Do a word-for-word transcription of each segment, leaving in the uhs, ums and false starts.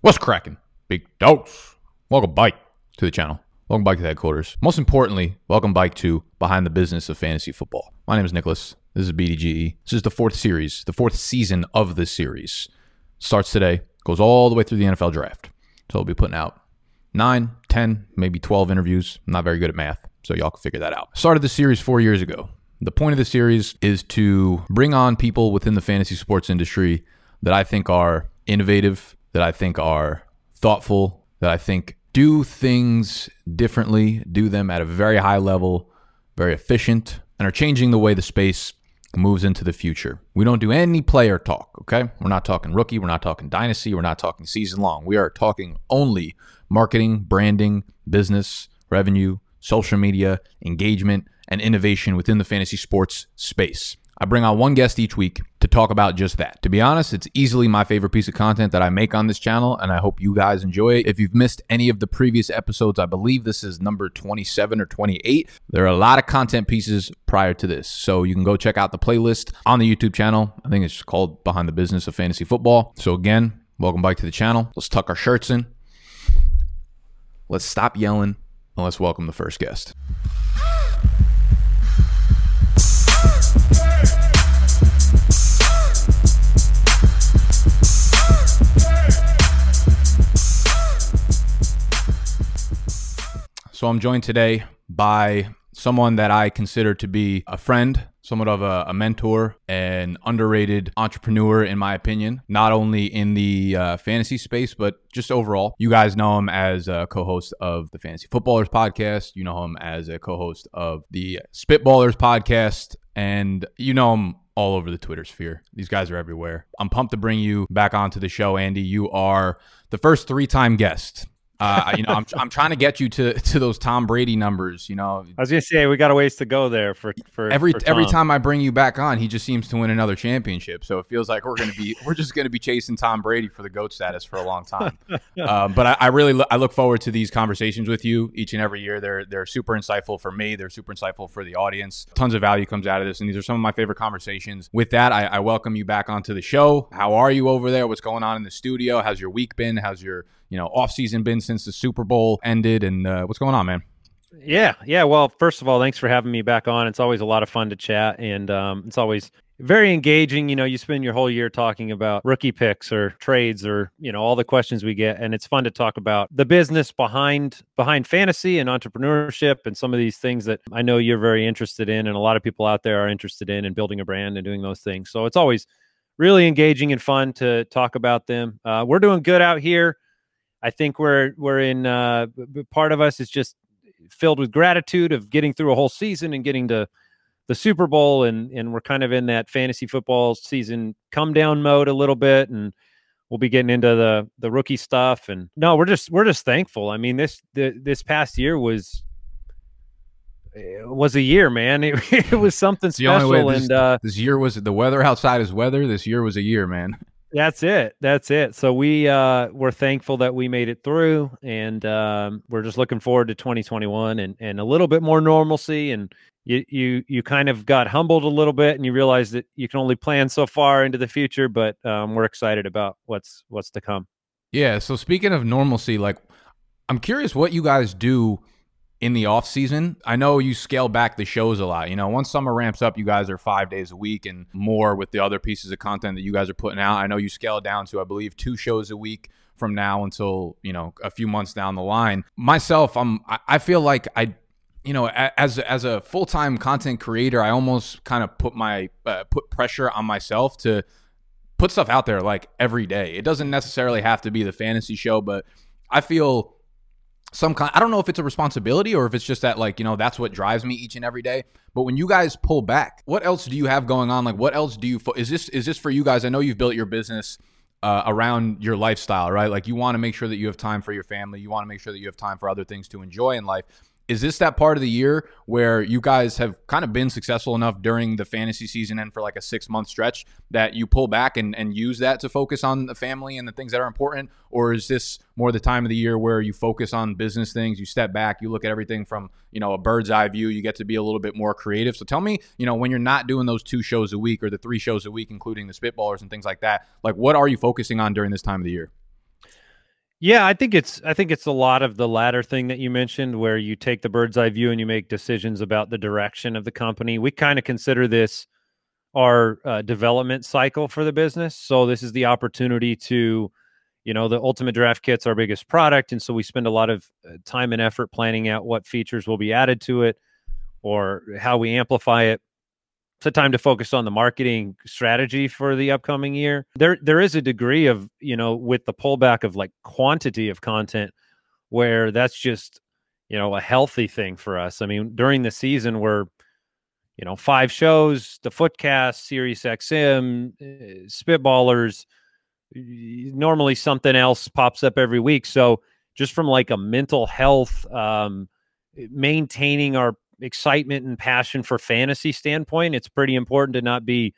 What's cracking, big dogs? Welcome back to the channel. Welcome back to the headquarters. Most importantly, welcome back to Behind the Business of Fantasy Football. My name is Nicholas. This is B D G E. This is the fourth series, the fourth season of this series. Starts today, goes all the way through the N F L draft. So we'll be putting out nine, ten, maybe twelve interviews. I'm not very good at math, so y'all can figure that out. Started this series four years ago. The point of the series is to bring on people within the fantasy sports industry that I think are innovative, that I think are thoughtful, that I think do things differently, do them at a very high level, very efficient, and are changing the way the space moves into the future. We don't do any player talk, okay? We're not talking rookie, we're not talking dynasty, we're not talking season long. We are talking only marketing, branding, business, revenue, social media, engagement, and innovation within the fantasy sports space. I bring on one guest each week to talk about just that. To be honest, it's easily my favorite piece of content that I make on this channel, and I hope you guys enjoy it. If you've missed any of the previous episodes, I believe this is number twenty-seven or twenty-eight. There are a lot of content pieces prior to this, so you can go check out the playlist on the YouTube channel. I think it's called Behind the Business of Fantasy Football. So again, welcome back to the channel. Let's tuck our shirts in. Let's stop yelling, and let's welcome the first guest. So I'm joined today by someone that I consider to be a friend, somewhat of a, a mentor, an underrated entrepreneur, in my opinion, not only in the uh, fantasy space, but just overall. You guys know him as a co-host of the Fantasy Footballers podcast. You know him as a co-host of the Spitballers podcast, and you know him all over the Twitter sphere. These guys are everywhere. I'm pumped to bring you back onto the show, Andy. You are the first three-time guest. Uh, you know, I'm I'm trying to get you to to those Tom Brady numbers. You know, I was gonna say we got a ways to go there for for every for every time I bring you back on, he just seems to win another championship. So it feels like we're gonna be we're just gonna be chasing Tom Brady for the GOAT status for a long time. um, but I, I really lo- I look forward to these conversations with you each and every year. They're they're super insightful for me. They're super insightful for the audience. Tons of value comes out of this, and these are some of my favorite conversations. With that, I, I welcome you back onto the show. How are you over there? What's going on in the studio? How's your week been? How's your you know, off season been since the Super Bowl ended, and uh, what's going on, man? Yeah, yeah. Well, first of all, thanks for having me back on. It's always a lot of fun to chat, and um, it's always very engaging. You know, you spend your whole year talking about rookie picks or trades or, you know, all the questions we get, and it's fun to talk about the business behind behind fantasy and entrepreneurship and some of these things that I know you're very interested in, and a lot of people out there are interested in, and building a brand and doing those things. So it's always really engaging and fun to talk about them. Uh, we're doing good out here. I think we're we're in uh, part of us is just filled with gratitude of getting through a whole season and getting to the Super Bowl, and and we're kind of in that fantasy football season come down mode a little bit, and we'll be getting into the the rookie stuff. And no, we're just we're just thankful. I mean, this the, this past year was was a year, man. It, it was something special. This, and uh, this year was the weather outside is weather. This year was a year, man. That's it. That's it. So we uh, we're thankful that we made it through, and um, we're just looking forward to twenty twenty-one and, and a little bit more normalcy. And you you you kind of got humbled a little bit, and you realize that you can only plan so far into the future. But um, we're excited about what's what's to come. Yeah. So speaking of normalcy, like I'm curious what you guys do in the off season. I know you scale back the shows a lot. You know, once summer ramps up, you guys are five days a week and more with the other pieces of content that you guys are putting out. I know you scale it down to, I believe, two shows a week from now until, you know, a few months down the line. Myself, I'm, I feel like I, you know, as, as a full-time content creator, I almost kind of put my, uh, put pressure on myself to put stuff out there like every day. It doesn't necessarily have to be the fantasy show, but I feel some kind, I don't know if it's a responsibility or if it's just that, like, you know, that's what drives me each and every day. But when you guys pull back, what else do you have going on? Like, what else do you, fo- is this, is this for you guys? I know you've built your business uh, around your lifestyle, right? Like you want to make sure that you have time for your family. You want to make sure that you have time for other things to enjoy in life. Is this that part of the year where you guys have kind of been successful enough during the fantasy season and for like a six month stretch that you pull back and, and use that to focus on the family and the things that are important? Or is this more the time of the year where you focus on business things, you step back, you look at everything from, you know, a bird's eye view, you get to be a little bit more creative? So tell me, you know, when you're not doing those two shows a week or the three shows a week, including the Spitballers and things like that, like what are you focusing on during this time of the year? Yeah, I think it's I think it's a lot of the latter thing that you mentioned, where you take the bird's eye view and you make decisions about the direction of the company. We kind of consider this our uh, development cycle for the business. So this is the opportunity to, you know, the Ultimate Draft Kit's our biggest product, and so we spend a lot of uh, time and effort planning out what features will be added to it or how we amplify it. It's a time to focus on the marketing strategy for the upcoming year. There, there is a degree of, you know, with the pullback of like quantity of content, where that's just, you know, a healthy thing for us. I mean, during the season, we're, you know, five shows, the Footcast, Sirius X M, uh, Spitballers. Normally, something else pops up every week. So, just from like a mental health, um, maintaining our excitement and passion for fantasy standpoint, it's pretty important to not be,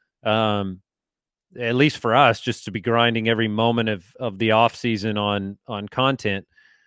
um, at least for us, just to be grinding every moment of of the off season on on content.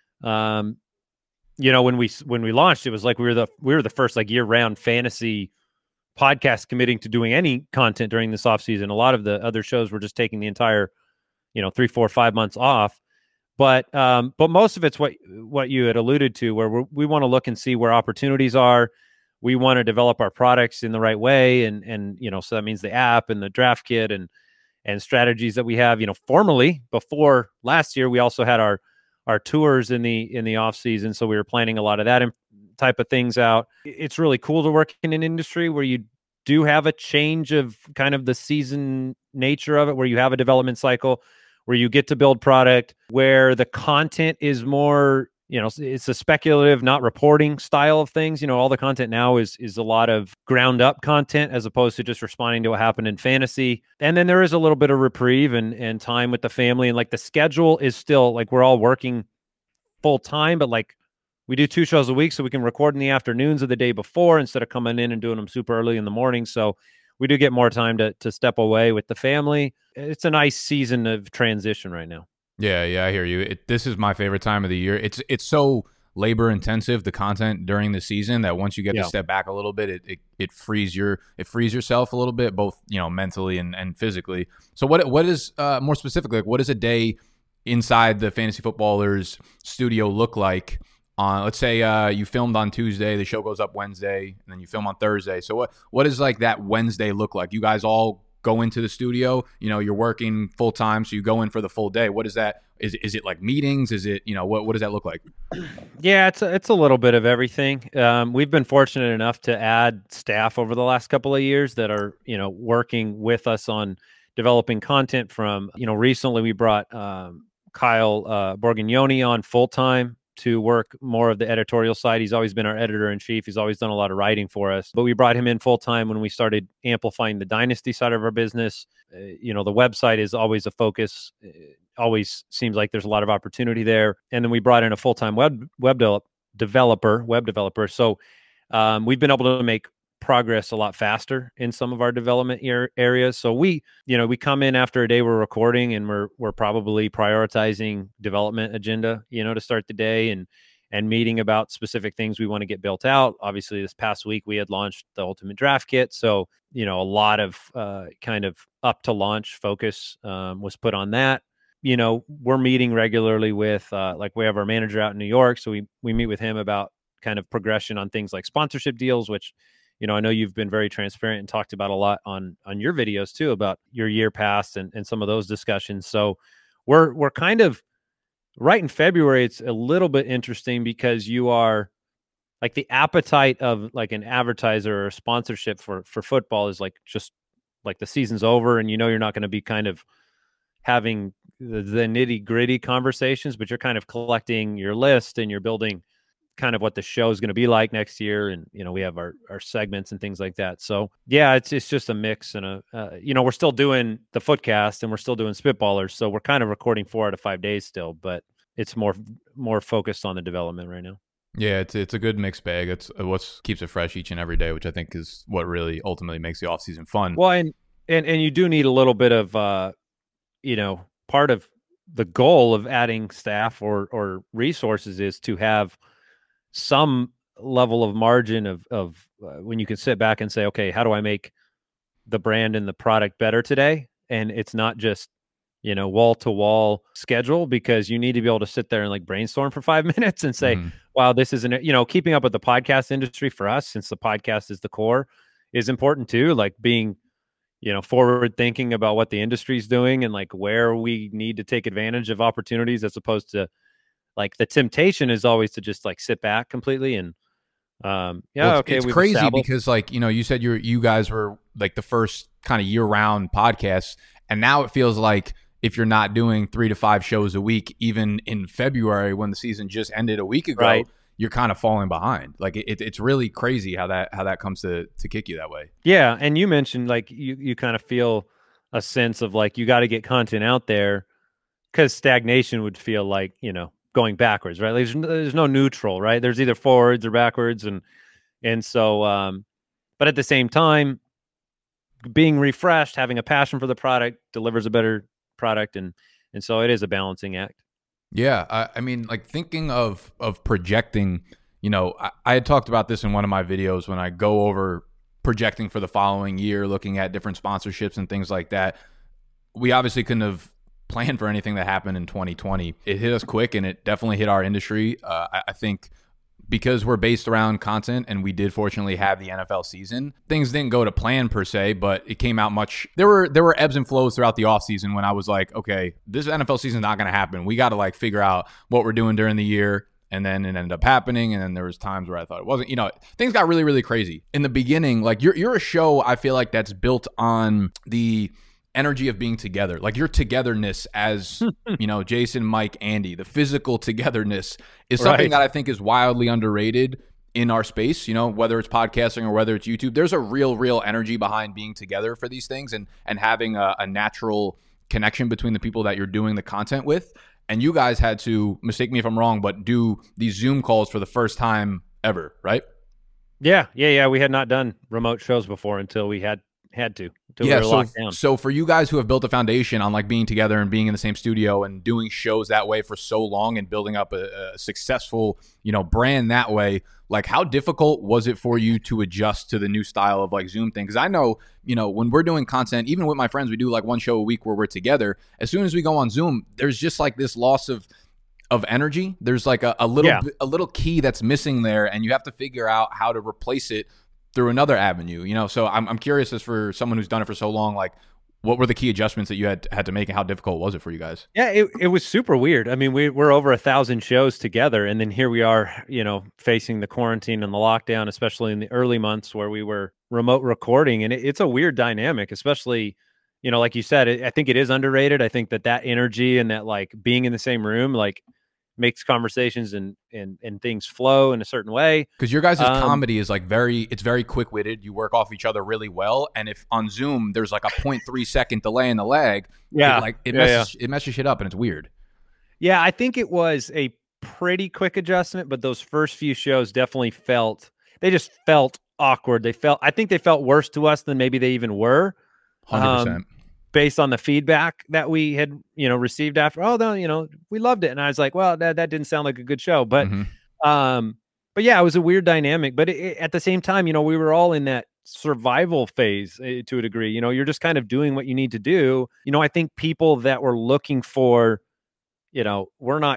Um, you know, when we when we launched, it was like we were the we were the first like year round fantasy podcast committing to doing any content during this off season. A lot of the other shows were just taking the entire, you know, three, four, five months off. But um, but most of it's what what you had alluded to, where we're, we want to look and see where opportunities are. We want to develop our products in the right way, and and you know, so that means the app and the draft kit and and strategies that we have. You know, formally before last year, we also had our our tours in the in the off season, so we were planning a lot of that type of things out. It's really cool to work in an industry where you do have a change of kind of the season nature of it, where you have a development cycle, where you get to build product, where the content is more, you know, it's a speculative, not reporting style of things. You know, all the content now is is a lot of ground up content as opposed to just responding to what happened in fantasy. And then there is a little bit of reprieve and and time with the family. And like the schedule is still like we're all working full time, but like we do two shows a week, so we can record in the afternoons of the day before instead of coming in and doing them super early in the morning. So we do get more time to to step away with the family. It's a nice season of transition right now. Yeah, yeah, I hear you. It, this is my favorite time of the year. It's it's so labor intensive, the content during the season, that once you get yeah. to step back a little bit, it, it it frees your it frees yourself a little bit, both, you know, mentally and, and physically. So what what is uh, more specifically, like, what does a day inside the Fantasy Footballers studio look like? On, let's say uh, you filmed on Tuesday, the show goes up Wednesday, and then you film on Thursday. So what what does like that Wednesday look like? You guys all go into the studio, you know, you're working full time, so you go in for the full day. What is that? Is is it like meetings? Is it, you know, what what does that look like? Yeah, it's a, it's a little bit of everything. Um, we've been fortunate enough to add staff over the last couple of years that are, you know, working with us on developing content. From, you know, recently we brought um, Kyle uh, Borgognoni on full time to work more of the editorial side. He's always been our editor-in-chief. He's always done a lot of writing for us. But we brought him in full-time when we started amplifying the Dynasty side of our business. Uh, you know, the website is always a focus. It always seems like there's a lot of opportunity there. And then we brought in a full-time web web de- developer, web developer. So um, we've been able to make progress a lot faster in some of our development er- areas. So we, you know, we come in after a day we're recording, and we're we're probably prioritizing development agenda, you know, to start the day, and and meeting about specific things we want to get built out. Obviously, this past week we had launched the Ultimate Draft Kit, so you know, a lot of uh, kind of up to launch focus um, was put on that. You know, we're meeting regularly with uh, like we have our manager out in New York, so we we meet with him about kind of progression on things like sponsorship deals, which, you know, I know you've been very transparent and talked about a lot on on your videos too, about your year past and, and some of those discussions. So we're we're kind of right in February. It's a little bit interesting because you are like the appetite of like an advertiser or a sponsorship for for football is like just like the season's over, and you know you're not going to be kind of having the, the nitty gritty conversations, but you're kind of collecting your list and you're building kind of what the show is going to be like next year. And, you know, we have our, our segments and things like that. So yeah, it's, it's just a mix and a, uh, you know, we're still doing the Footcast and we're still doing Spitballers. So we're kind of recording four out of five days still, but it's more, more focused on the development right now. Yeah, it's it's a good mixed bag. It's what keeps it fresh each and every day, which I think is what really ultimately makes the off season fun. Well, and, and, and you do need a little bit of, uh, you know, part of the goal of adding staff or, or resources is to have some level of margin of, of uh, when you can sit back and say, okay, how do I make the brand and the product better today? And it's not just you know, wall to wall schedule, because you need to be able to sit there and like brainstorm for five minutes and say, Mm-hmm. wow, this isn't, you know, keeping up with the podcast industry for us, since the podcast is the core, is important too. Like being, you know, forward thinking about what the industry's doing and like where we need to take advantage of opportunities, as opposed to like the temptation is always to just like sit back completely and um yeah Well, it's, okay it's we've crazy established. because, like, you know, you said you're you guys were like the first kind of year round podcast, and now it feels like if you're not doing three to five shows a week, even in February when the season just ended a week ago, Right. you're kind of falling behind. Like it, it's really crazy how that how that comes to to kick you that way. Yeah, and you mentioned like you you kind of feel a sense of like you got to get content out there, because stagnation would feel like, you know, going backwards, right? Like, there's, no- there's no neutral, right? There's either forwards or backwards, and and so um but at the same time, being refreshed, having a passion for the product delivers a better product, and and so it is a balancing act. Yeah, I, I mean, like thinking of of projecting, you know, I, I had talked about this in one of my videos when I go over projecting for the following year, looking at different sponsorships and things like that. We obviously couldn't have planned for anything that happened in twenty twenty. It hit us quick, and it definitely hit our industry. Uh, I, I think because we're based around content, and we did fortunately have the N F L season, things didn't go to plan per se, but it came out much. There were there were ebbs and flows throughout the offseason when I was like, okay, this N F L season is not going to happen. We got to like figure out what we're doing during the year. And then it ended up happening. And then there was times where I thought it wasn't, you know, things got really, really crazy. In the beginning, like you're you're a show, I feel like, that's built on the energy of being together, like your togetherness as, you know, Jason, Mike, Andy, the physical togetherness is something Right. that I think is wildly underrated in our space, you know, whether it's podcasting or whether it's YouTube. There's a real, real energy behind being together for these things, and and having a, a natural connection between the people that you're doing the content with. And you guys had to, mistake me if I'm wrong, but do these Zoom calls for the first time ever, right? Yeah, yeah, yeah. We had not done remote shows before until we had had to. Until Yeah, we were so, locked down. so for you guys who have built a foundation on like being together and being in the same studio and doing shows that way for so long and building up a, a successful, you know, brand that way, like how difficult was it for you to adjust to the new style of like Zoom thing? Because I know, you know, when we're doing content, even with my friends, we do like one show a week where we're together. As soon as we go on Zoom, there's just like this loss of of energy. There's like a, a little Yeah. a little key that's missing there, and you have to figure out how to replace it through another avenue, you know? So I'm I'm curious, as for someone who's done it for so long, like what were the key adjustments that you had had to make, and how difficult was it for you guys? Yeah, it, it was super weird. I mean, we, we're over a thousand shows together, and then here we are, you know, facing the quarantine and the lockdown, especially in the early months where we were remote recording. And it, it's a weird dynamic, especially, you know, like you said, it, I think it is underrated. I think that that energy and that like being in the same room, like makes conversations and, and, and things flow in a certain way. Because your guys' Um, comedy is like very, it's very quick-witted. You work off each other really well. And if on Zoom there's like a zero point three second delay in the lag, Yeah. it, like it Yeah, messes it messes shit up, and it's weird. Yeah, I think it was a pretty quick adjustment, but those first few shows definitely felt, they just felt awkward. They felt, I think they felt worse to us than maybe they even were. one hundred Um, percent. Based on the feedback that we had, you know, received after, oh, no, you know, we loved it. And I was like, well, that, that didn't sound like a good show, but, Mhm. um, but yeah, it was a weird dynamic, but it, it- at the same time, you know, we were all in that survival phase uh, to a degree. You know, you're just kind of doing what you need to do. You know, I think people that were looking for, you know, we're not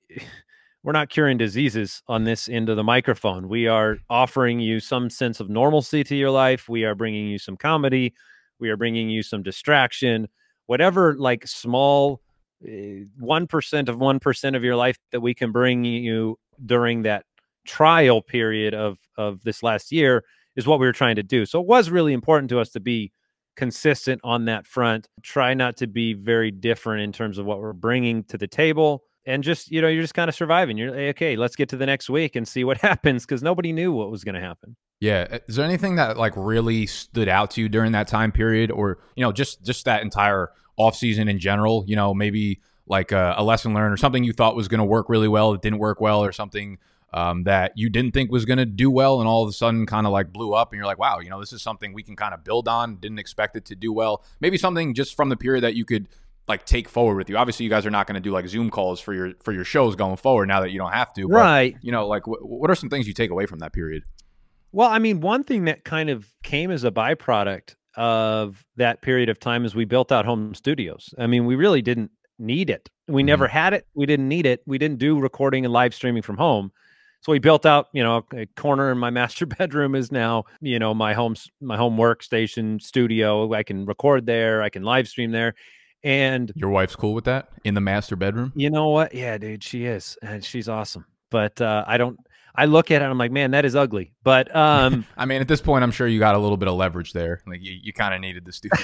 we're not curing diseases on this end of the microphone. We are offering you some sense of normalcy to your life. We are bringing you some comedy. We are bringing you some distraction, whatever like small uh, one percent of one percent of your life that we can bring you during that trial period of of this last year is what we were trying to do. So it was really important to us to be consistent on that front. Try not to be very different in terms of what we're bringing to the table. And just, you know, you're just kind of surviving. You're like, okay, let's get to the next week and see what happens, because nobody knew what was going to happen. Yeah. Is there anything that like really stood out to you during that time period, or, you know, just just that entire off season in general? You know, maybe like a, a lesson learned, or something you thought was going to work really well that didn't work well, or something um, that you didn't think was going to do well, and all of a sudden kind of like blew up, and you're like, wow, you know, this is something we can kind of build on. Didn't expect it to do well. Maybe something just from the period that you could like take forward with you. Obviously, you guys are not going to do like Zoom calls for your for your shows going forward now that you don't have to. But, Right. you know, like wh- what are some things you take away from that period? Well, I mean, one thing that kind of came as a byproduct of that period of time is we built out home studios. I mean, we really didn't need it. We mm-hmm. never had it. We didn't need it. We didn't do recording and live streaming from home. So we built out, you know, a corner in my master bedroom is now, you know, my home, my home workstation studio. I can record there. I can live stream there. And your wife's cool with that in the master bedroom? You know what? Yeah, dude, she is. And she's awesome. But uh, I don't, I look at it and I'm like, man, that is ugly. But um, I mean, at this point, I'm sure you got a little bit of leverage there. Like you, you kind of needed the studio.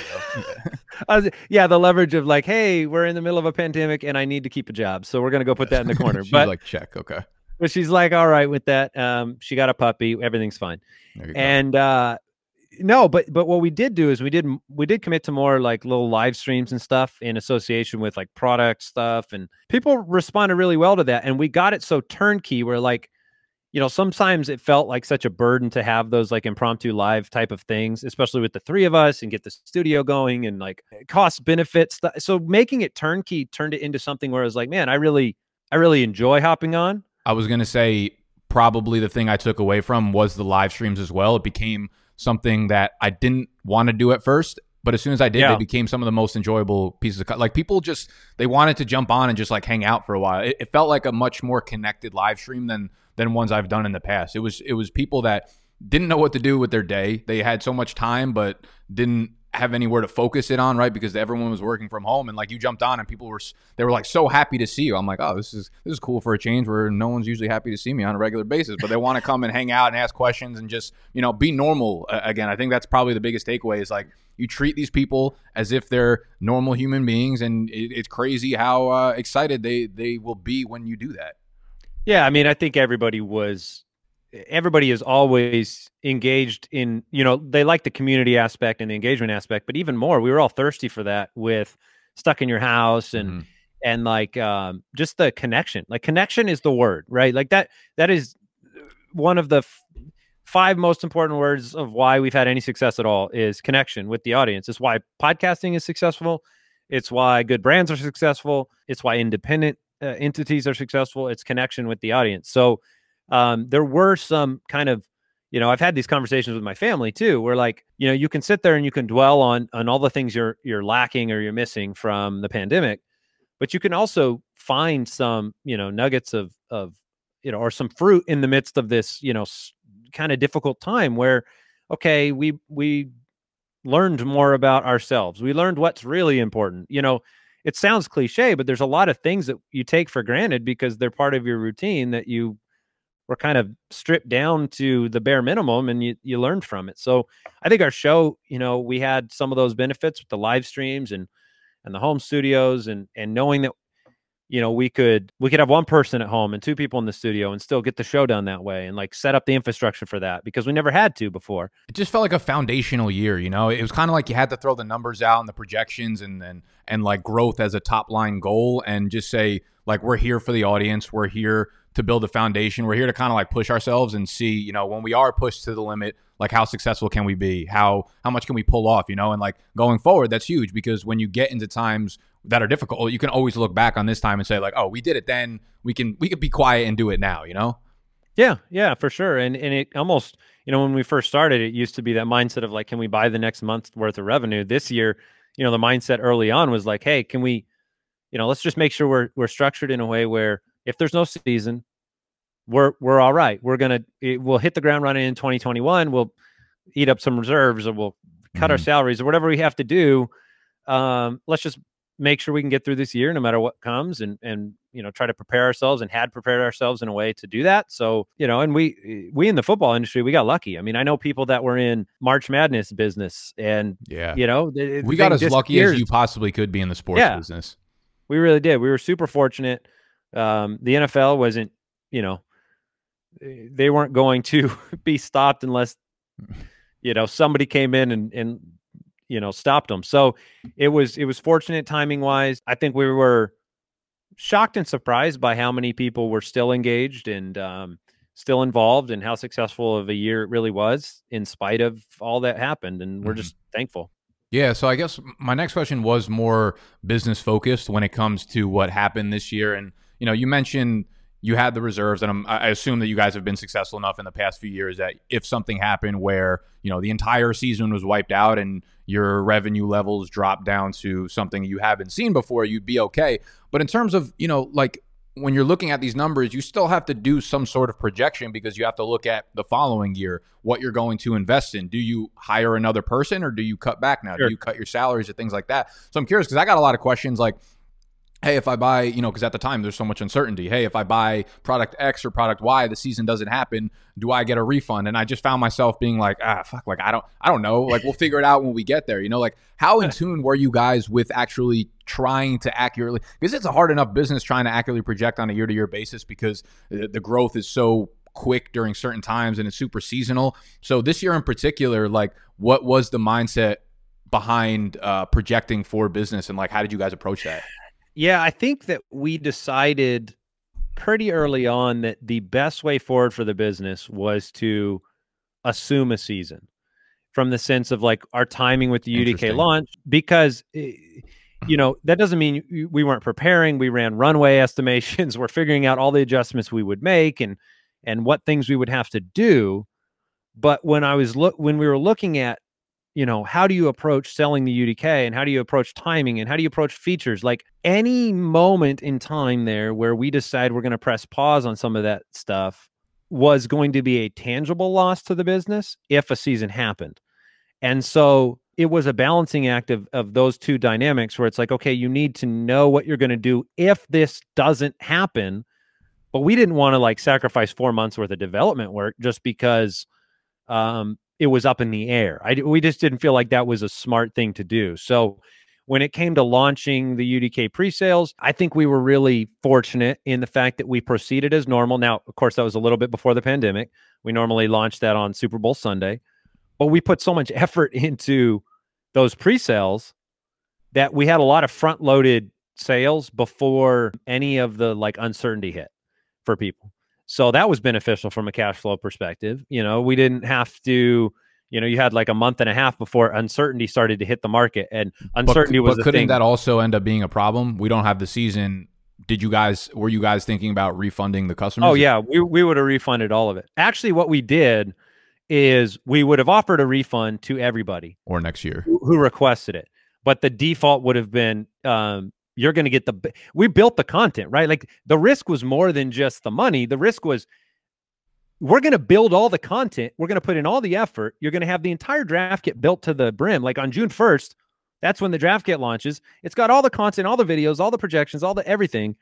was, yeah, the leverage of like, hey, we're in the middle of a pandemic and I need to keep a job. So we're going to go put that in the corner. She's but like, check. Okay. But she's like, all right with that. Um, she got a puppy. Everything's fine. And uh, no, but but what we did do is we did we did commit to more like little live streams and stuff in association with like product stuff. And people responded really well to that. And we got it so turnkey where like, you know, sometimes it felt like such a burden to have those like impromptu live type of things, especially with the three of us and get the studio going and like cost benefits. So making it turnkey turned it into something where I was like, man, I really, I really enjoy hopping on. I was going to say probably the thing I took away from was the live streams as well. It became something that I didn't want to do at first, but as soon as I did, yeah. they became some of the most enjoyable pieces of, like people just, they wanted to jump on and just like hang out for a while. It, it felt like a much more connected live stream than, than ones I've done in the past. It was, it was people that didn't know what to do with their day. They had so much time, but didn't have anywhere to focus it on, right? Because everyone was working from home, and like you jumped on and people were, they were like so happy to see you. I'm like, oh, this is, this is cool for a change where no one's usually happy to see me on a regular basis, but they want to come and hang out and ask questions and just, you know, be normal uh, again. I think that's probably the biggest takeaway is like, you treat these people as if they're normal human beings, and it, it's crazy how uh, excited they, they will be when you do that. Yeah. I mean, I think everybody was, everybody is always engaged in, you know, they like the community aspect and the engagement aspect, but even more, we were all thirsty for that with Stuck in Your House and, mm-hmm. and like, um, just the connection, like connection is the word, right? Like that, that is one of the f- five most important words of why we've had any success at all is connection with the audience. It's why podcasting is successful. It's why good brands are successful. It's why independent uh, entities are successful. It's connection with the audience. So, Um, there were some kind of, you know, I've had these conversations with my family too, where like, you know, you can sit there and you can dwell on, on all the things you're, you're lacking or you're missing from the pandemic, but you can also find some, you know, nuggets of, of, you know, or some fruit in the midst of this, you know, s- kind of difficult time where, okay, we, we learned more about ourselves. We learned what's really important. You know, it sounds cliche, but there's a lot of things that you take for granted because they're part of your routine that you were kind of stripped down to the bare minimum, and you, you learned from it. So I think our show, you know, we had some of those benefits with the live streams and, and the home studios and, and knowing that, you know, we could, we could have one person at home and two people in the studio and still get the show done that way and like set up the infrastructure for that because we never had to before. It just felt like a foundational year, you know, it was kind of like you had to throw the numbers out and the projections and, and, and like growth as a top line goal and just say like, we're here for the audience. We're here to build a foundation. We're here to kind of like push ourselves and see, you know, when we are pushed to the limit, like how successful can we be? How, how much can we pull off, you know? And like going forward, that's huge because when you get into times that are difficult, you can always look back on this time and say like, oh, we did it then. We can, we could be quiet and do it now, you know? Yeah, yeah, for sure. And and it almost, you know, when we first started, it used to be that mindset of like, can we buy the next month's worth of revenue? This year, you know, the mindset early on was like, hey, can we, you know, let's just make sure we're we're structured in a way where if there's no season, we're we're all right. We're gonna it, we'll hit the ground running in twenty twenty-one. We'll eat up some reserves, or we'll cut mm-hmm. our salaries, or whatever we have to do. Um, let's just make sure we can get through this year, no matter what comes, and and you know try to prepare ourselves, and had prepared ourselves in a way to do that. So you know, and we we in the football industry, we got lucky. I mean, I know people that were in March Madness business, and yeah, you know, the, we got as lucky as you possibly could be in the sports yeah, business. We really did. We were super fortunate. Um, the N F L wasn't, you know, they weren't going to be stopped unless, you know, somebody came in and, and, you know, stopped them. So it was, it was fortunate timing wise. I think we were shocked and surprised by how many people were still engaged and, um, still involved and how successful of a year it really was in spite of all that happened. And we're mm-hmm. just thankful. Yeah, so I guess my next question was more business focused when it comes to what happened this year. And, you know, you mentioned, you had the reserves, and I'm, I assume that you guys have been successful enough in the past few years that if something happened where, you know, the entire season was wiped out and your revenue levels dropped down to something you haven't seen before, you'd be okay. But in terms of, you know, like when you're looking at these numbers, you still have to do some sort of projection because you have to look at the following year, what you're going to invest in. Do you hire another person or do you cut back now? Sure. Do you cut your salaries or things like that? So I'm curious because I got a lot of questions like, hey, if I buy, you know, because at the time there's so much uncertainty. Hey, if I buy product X or product Y, the season doesn't happen. Do I get a refund? And I just found myself being like, ah, fuck, like I don't, I don't know. Like we'll figure it out when we get there. You know, like how in tune were you guys with actually trying to accurately? Because it's a hard enough business trying to accurately project on a year-to-year basis because the growth is so quick during certain times and it's super seasonal. So this year in particular, like what was the mindset behind uh, projecting for business and like how did you guys approach that? Yeah, I think that we decided pretty early on that the best way forward for the business was to assume a season from the sense of like our timing with the U D K launch, because, you know, that doesn't mean we weren't preparing. We ran runway estimations. We're figuring out all the adjustments we would make and and what things we would have to do. But when I was look when we were looking at, you know, how do you approach selling the U D K and how do you approach timing and how do you approach features? Like any moment in time there where we decide we're going to press pause on some of that stuff was going to be a tangible loss to the business if a season happened. And so it was a balancing act of, of those two dynamics where it's like, okay, you need to know what you're going to do if this doesn't happen. But we didn't want to like sacrifice four months worth of development work just because, um, it was up in the air. I, we just didn't feel like that was a smart thing to do. So when it came to launching the U D K pre-sales, I think we were really fortunate in the fact that we proceeded as normal. Now, of course, that was a little bit before the pandemic. We normally launched that on Super Bowl Sunday, but we put so much effort into those pre-sales that we had a lot of front-loaded sales before any of the like uncertainty hit for people. So that was beneficial from a cash flow perspective. You know, we didn't have to, you know, you had like a month and a half before uncertainty started to hit the market, and uncertainty but, was but a couldn't thing. That also end up being a problem? We don't have the season. Did you guys, were you guys thinking about refunding the customers? Oh yeah, we, we would have refunded all of it. Actually, what we did is we would have offered a refund to everybody. Or next year. Who, who requested it. But the default would have been, um, you're going to get the, we built the content, right? Like the risk was more than just the money. The risk was we're going to build all the content. We're going to put in all the effort. You're going to have the entire draft kit built to the brim. Like on June first, that's when the draft kit launches. It's got all the content, all the videos, all the projections, all the everything.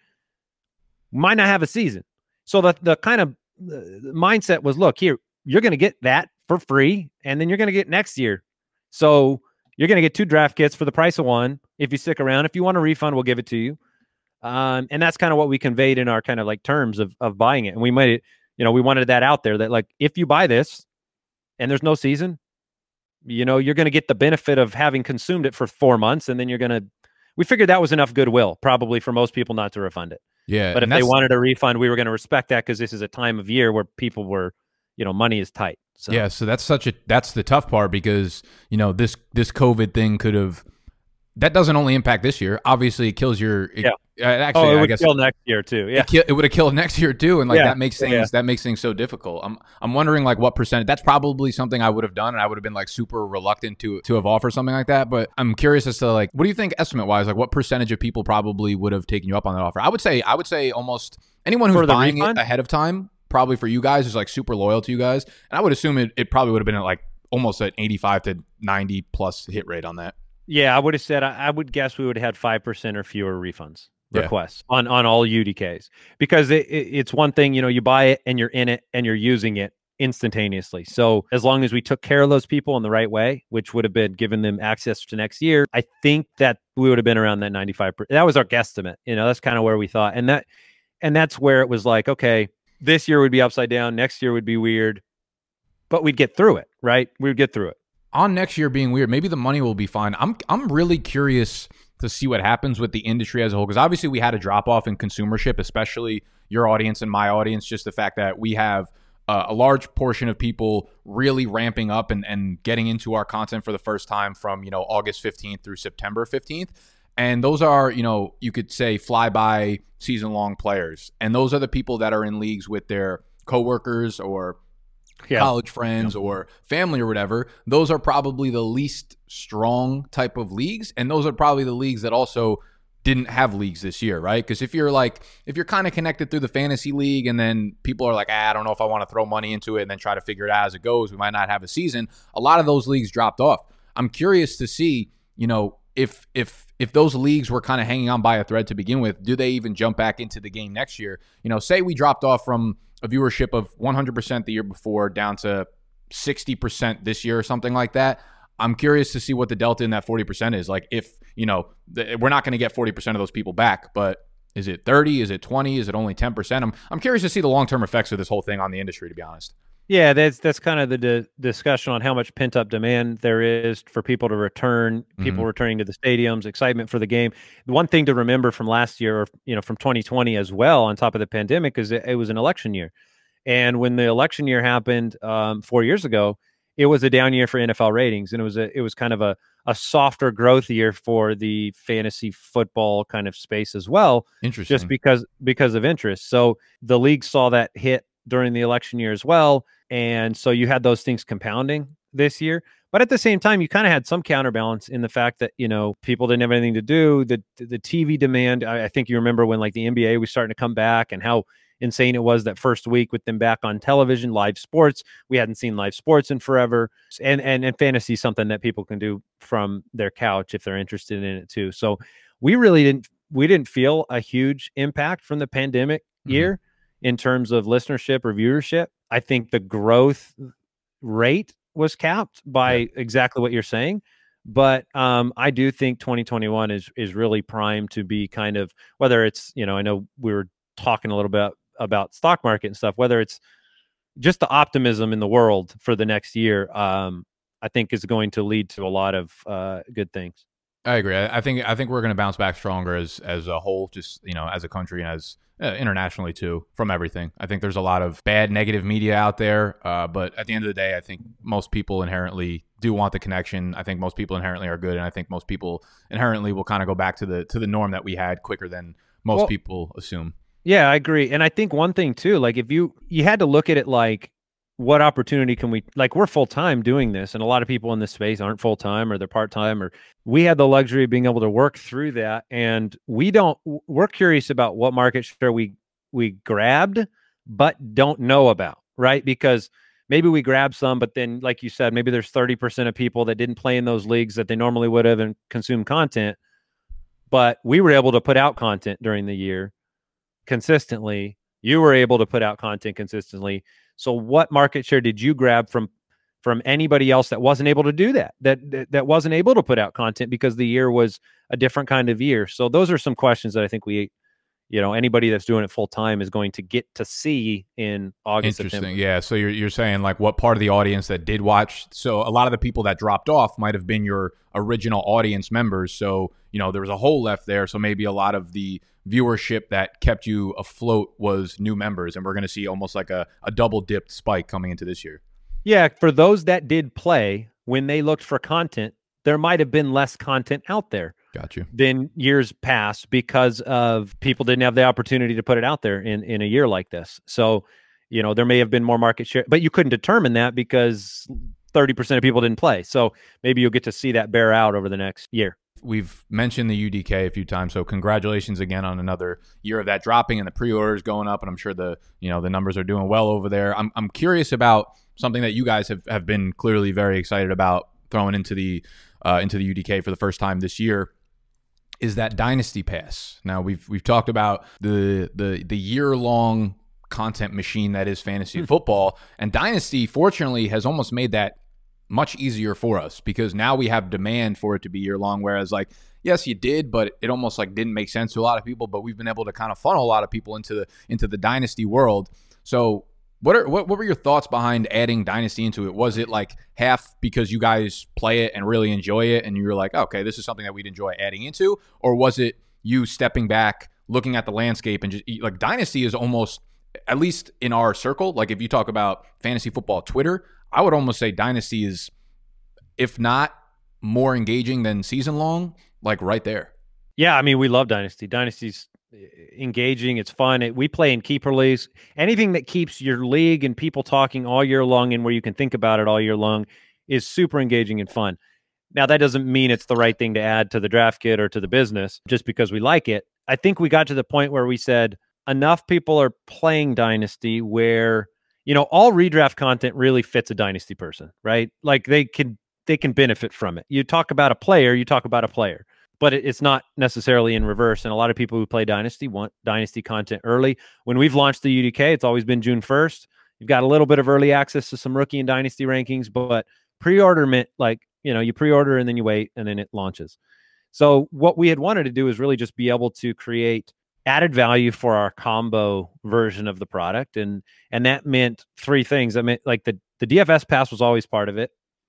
Might not have a season. So the, the kind of uh, mindset was, look here, you're going to get that for free. And then you're going to get next year. So you're going to get two draft kits for the price of one. If you stick around, if you want a refund, we'll give it to you. Um, and that's kind of what we conveyed in our kind of like terms of, of buying it. And we made it, you know, we wanted that out there that like, if you buy this and there's no season, you know, you're going to get the benefit of having consumed it for four months. And then you're going to, we figured that was enough goodwill probably for most people not to refund it. Yeah. But if they wanted a refund, we were going to respect that because this is a time of year where people were, you know, money is tight. So. Yeah. So that's such a, that's the tough part because, you know, this, this COVID thing could have, that doesn't only impact this year. Obviously, it kills your. It, yeah. Uh, actually, oh, it I would guess kill next year too. Yeah, it, ki- it would have killed next year too, and like yeah. that makes things yeah. that makes things so difficult. I'm I'm wondering like what percentage. That's probably something I would have done, and I would have been like super reluctant to to have offered something like that. But I'm curious as to like, what do you think estimate wise? Like, what percentage of people probably would have taken you up on that offer? I would say I would say almost anyone who's buying refund? it ahead of time. Probably for you guys is like super loyal to you guys, and I would assume it, it probably would have been at like almost an eighty-five to ninety plus hit rate on that. Yeah, I would have said, I, I would guess we would have had five percent or fewer refunds requests yeah. on, on all U D Ks because it, it, it's one thing, you know, you buy it and you're in it and you're using it instantaneously. So as long as we took care of those people in the right way, which would have been giving them access to next year, I think that we would have been around that ninety-five percent. That was our guesstimate. You know, that's kind of where we thought. And that, and that's where it was like, okay, this year would be upside down. Next year would be weird, but we'd get through it, right? We'd get through it. On next year being weird, maybe the money will be fine. I'm I'm really curious to see what happens with the industry as a whole, because obviously we had a drop off in consumership, especially your audience and my audience. Just the fact that we have uh, a large portion of people really ramping up and, and getting into our content for the first time from, you know, August fifteenth through September fifteenth. And those are, you know, you could say fly-by season-long players. And those are the people that are in leagues with their coworkers or yeah. college friends yeah. or family or whatever. Those are probably the least strong type of leagues. And those are probably the leagues that also didn't have leagues this year, right? Because if you're like, if you're kind of connected through the fantasy league and then people are like, ah, I don't know if I want to throw money into it and then try to figure it out as it goes, we might not have a season. A lot of those leagues dropped off. I'm curious to see, you know, if if if those leagues were kind of hanging on by a thread to begin with, do they even jump back into the game next year? You know, say we dropped off from a viewership of one hundred percent the year before down to sixty percent this year or something like that. I'm curious to see what the delta in that forty percent is. Like if, you know, th- we're not going to get forty percent of those people back, but is it thirty? Is it twenty? Is it only ten percent? I'm I'm curious to see the long-term effects of this whole thing on the industry, to be honest. Yeah, that's that's kind of the di- discussion on how much pent-up demand there is for people to return, people mm-hmm. returning to the stadiums, excitement for the game. The one thing to remember from last year, or you know, from twenty twenty as well, on top of the pandemic, is it, it was an election year. And when the election year happened um, four years ago, it was a down year for N F L ratings, and it was a it was kind of a a softer growth year for the fantasy football kind of space as well. Interesting, just because because of interest. So the league saw that hit during the election year as well, and so you had those things compounding this year. But at the same time, you kind of had some counterbalance in the fact that, you know, people didn't have anything to do. The the T V demand. I, I think you remember when like the N B A was starting to come back and how insane it was that first week with them back on television, live sports. We hadn't seen live sports in forever. And and and fantasy is something that people can do from their couch if they're interested in it too. So we really didn't we didn't feel a huge impact from the pandemic year mm-hmm. in terms of listenership or viewership. I think the growth rate was capped by yeah. exactly what you're saying. But um, I do think twenty twenty-one is is really primed to be kind of, whether it's, you know, I know we were talking a little bit about stock market and stuff, whether it's just the optimism in the world for the next year, um, I think is going to lead to a lot of uh, good things. I agree. I think I think we're going to bounce back stronger as as a whole, just, you know, as a country and as uh, internationally too, from everything. I think there's a lot of bad, negative media out there, uh, but at the end of the day, I think most people inherently do want the connection. I think most people inherently are good, and I think most people inherently will kind of go back to the to the norm that we had quicker than most well, people assume. Yeah, I agree. And I think one thing too, like if you, you had to look at it like, what opportunity can we, like we're full-time doing this, and a lot of people in this space aren't full-time or they're part-time, or we had the luxury of being able to work through that. And we don't, we're curious about what market share we, we grabbed, but don't know about, right? Because maybe we grabbed some, but then like you said, maybe there's thirty percent of people that didn't play in those leagues that they normally would have and consume content, but we were able to put out content during the year consistently. You were able to put out content consistently. So what market share did you grab from from anybody else that wasn't able to do that, that that, that wasn't able to put out content because the year was a different kind of year? So those are some questions that I think we, you know, anybody that's doing it full time is going to get to see in August. Interesting. September. Yeah. So you're you're saying like what part of the audience that did watch? So a lot of the people that dropped off might have been your original audience members. So, you know, there was a hole left there. So maybe a lot of the viewership that kept you afloat was new members, and we're going to see almost like a, a double dipped spike coming into this year. Yeah. For those that did play, when they looked for content, there might have been less content out there. Got you. Than years past, because of people didn't have the opportunity to put it out there in, in a year like this. So, you know, there may have been more market share, but you couldn't determine that because thirty percent of people didn't play. So maybe you'll get to see that bear out over the next year. We've mentioned the U D K a few times, so congratulations again on another year of that dropping and the pre-orders going up, and I'm sure the, you know, the numbers are doing well over there. I'm I'm curious about something that you guys have, have been clearly very excited about throwing into the uh, into the U D K for the first time this year. Is that Dynasty Pass. Now we've we've talked about the the the year long content machine that is fantasy mm. football, and Dynasty fortunately has almost made that much easier for us, because now we have demand for it to be year long. Whereas like, yes, you did, but it almost like didn't make sense to a lot of people. But we've been able to kind of funnel a lot of people into the into the Dynasty world. So What are what, what were your thoughts behind adding Dynasty into it? Was it like half because you guys play it and really enjoy it, and you were like, okay, this is something that we'd enjoy adding into? Or was it you stepping back, looking at the landscape, and just like Dynasty is almost, at least in our circle, like if you talk about fantasy football Twitter, I would almost say Dynasty is, if not more engaging than season long, like right there. Yeah, I mean, we love Dynasty. Dynasty's engaging. It's fun. It, we play in keeper leagues. Anything that keeps your league and people talking all year long and where you can think about it all year long is super engaging and fun. Now, that doesn't mean it's the right thing to add to the draft kit or to the business just because we like it. I think we got to the point where we said enough people are playing Dynasty where, you know, all redraft content really fits a Dynasty person, right? Like they can they can benefit from it. You talk about a player, you talk about a player, but it, it's not necessarily in reverse. And a lot of people who play Dynasty want Dynasty content early. When we've launched the U D K, it's always been June first. You've got a little bit of early access to some rookie and Dynasty rankings, but pre-order meant like, you know, you pre-order and then you wait and then it launches. So what we had wanted to do is really just be able to create added value for our combo version of the product. And and that meant three things. I mean, like the, the D F S pass was always part of it.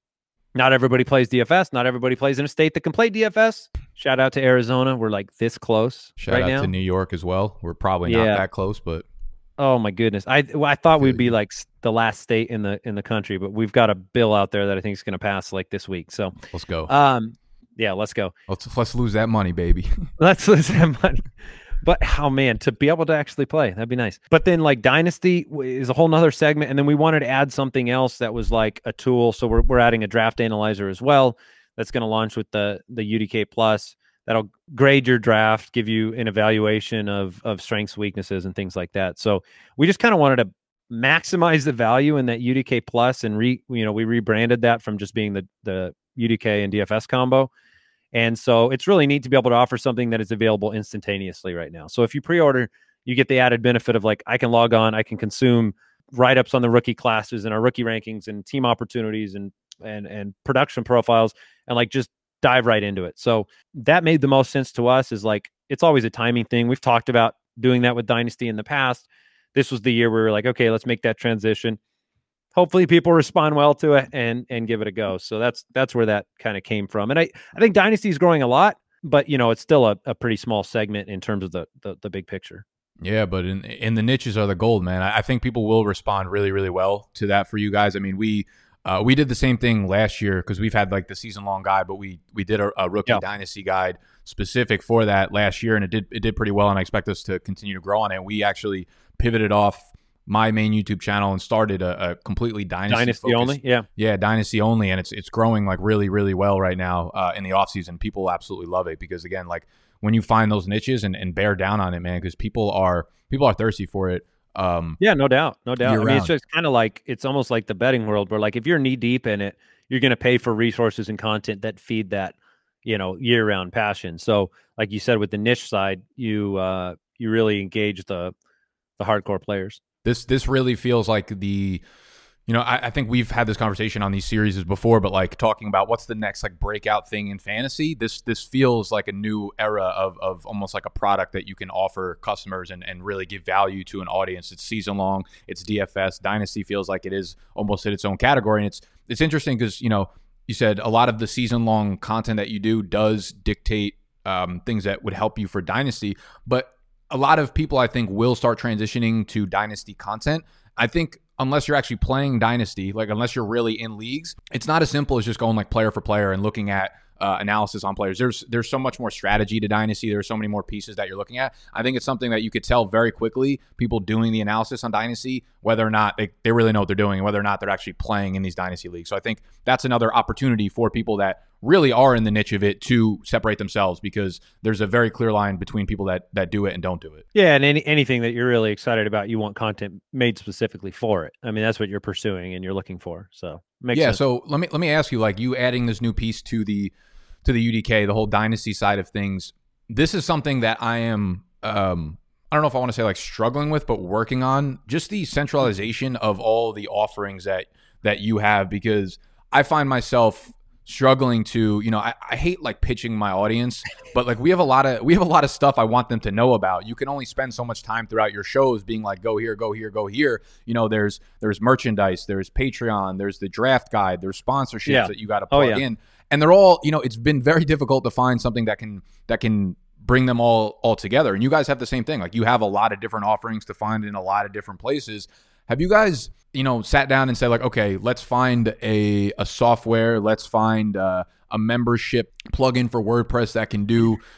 Not everybody plays D F S. Not everybody plays in a state that can play D F S. Shout out to Arizona. We're like this close Shout right out now. to New York as well. We're probably Yeah. not that close, but Oh my goodness. I well, I thought Feel we'd be you. like s- the last state in the in the country, but we've got a bill out there that I think is going to pass like this week. So, let's go. um yeah, let's go. let's let's lose that money, baby. Let's lose that money. But oh man, to be able to actually play, that'd be nice. But then like Dynasty w- is a whole nother segment. And then we wanted to add something else that was like a tool. So we're we're adding a draft analyzer as well. That's going to launch with the the U D K Plus. That'll grade your draft, give you an evaluation of of strengths, weaknesses, and things like that. So we just kind of wanted to maximize the value in that U D K Plus, and re you know we rebranded that from just being the the U D K and D F S combo. And so it's really neat to be able to offer something that is available instantaneously right now. So if you pre-order, you get the added benefit of like, I can log on, I can consume write-ups on the rookie classes and our rookie rankings and team opportunities and and and production profiles, and like just dive right into it. So that made the most sense to us. Is like, it's always a timing thing. We've talked about doing that with Dynasty in the past. This was the year where we were like, okay, let's make that transition. Hopefully people respond well to it and and give it a go. So that's that's where that kind of came from. And I, I think Dynasty is growing a lot, but you know, it's still a, a pretty small segment in terms of the the, the big picture. Yeah, but in in the niches are the gold, man. I, I think people will respond really, really well to that for you guys. I mean, we uh, we did the same thing last year because we've had like the season long guide, but we we did a, a rookie Yeah. dynasty guide specific for that last year, and it did it did pretty well. And I expect us to continue to grow on it. We actually pivoted off my main YouTube channel and started a, a completely dynasty Dynasty focused- only, yeah. Yeah, dynasty only, and it's it's growing like really, really well right now uh, in the offseason. People absolutely love it because again, like when you find those niches and, and bear down on it, man, because people are people are thirsty for it. Um, Yeah, no doubt, no doubt. I mean, year-round. it's just kind of like, it's almost like the betting world where like if you're knee deep in it, you're going to pay for resources and content that feed that, you know, year round passion. So like you said, with the niche side, you uh, you really engage the the hardcore players. This this really feels like the, you know, I, I think we've had this conversation on these series before, but like talking about what's the next like breakout thing in fantasy. This this feels like a new era of of almost like a product that you can offer customers and, and really give value to an audience. It's season long. It's D F S. Dynasty feels like it is almost in its own category, and it's it's interesting because you know you said a lot of the season long content that you do does dictate um, things that would help you for Dynasty, but a lot of people, I think, will start transitioning to Dynasty content. I think unless you're actually playing Dynasty, like unless you're really in leagues, it's not as simple as just going like player for player and looking at uh, analysis on players. There's there's so much more strategy to Dynasty. There's so many more pieces that you're looking at. I think it's something that you could tell very quickly, people doing the analysis on Dynasty, whether or not they, they really know what they're doing and whether or not they're actually playing in these Dynasty leagues. So I think that's another opportunity for people that really are in the niche of it to separate themselves because there's a very clear line between people that that do it and don't do it. Yeah, and any anything that you're really excited about, you want content made specifically for it. I mean, that's what you're pursuing and you're looking for. So makes yeah. sense. So let me let me ask you, like you adding this new piece to the to the U D K, the whole Dynasty side of things. This is something that I am. Um, I don't know if I want to say like struggling with, but working on just the centralization of all the offerings that that you have because I find myself struggling to, you know, I, I hate like pitching my audience, but like we have a lot of we have a lot of stuff I want them to know about. You can only spend so much time throughout your shows being like, go here, go here, go here. You know, there's there's merchandise, there's Patreon, there's the draft guide, there's sponsorships Yeah. that you got to Oh, plug yeah. in, and they're all, you know, it's been very difficult to find something that can that can bring them all all together. And you guys have the same thing. Like you have a lot of different offerings to find in a lot of different places. Have you guys, you know, sat down and said like, okay, let's find a a software, let's find uh, a membership plugin for WordPress that can do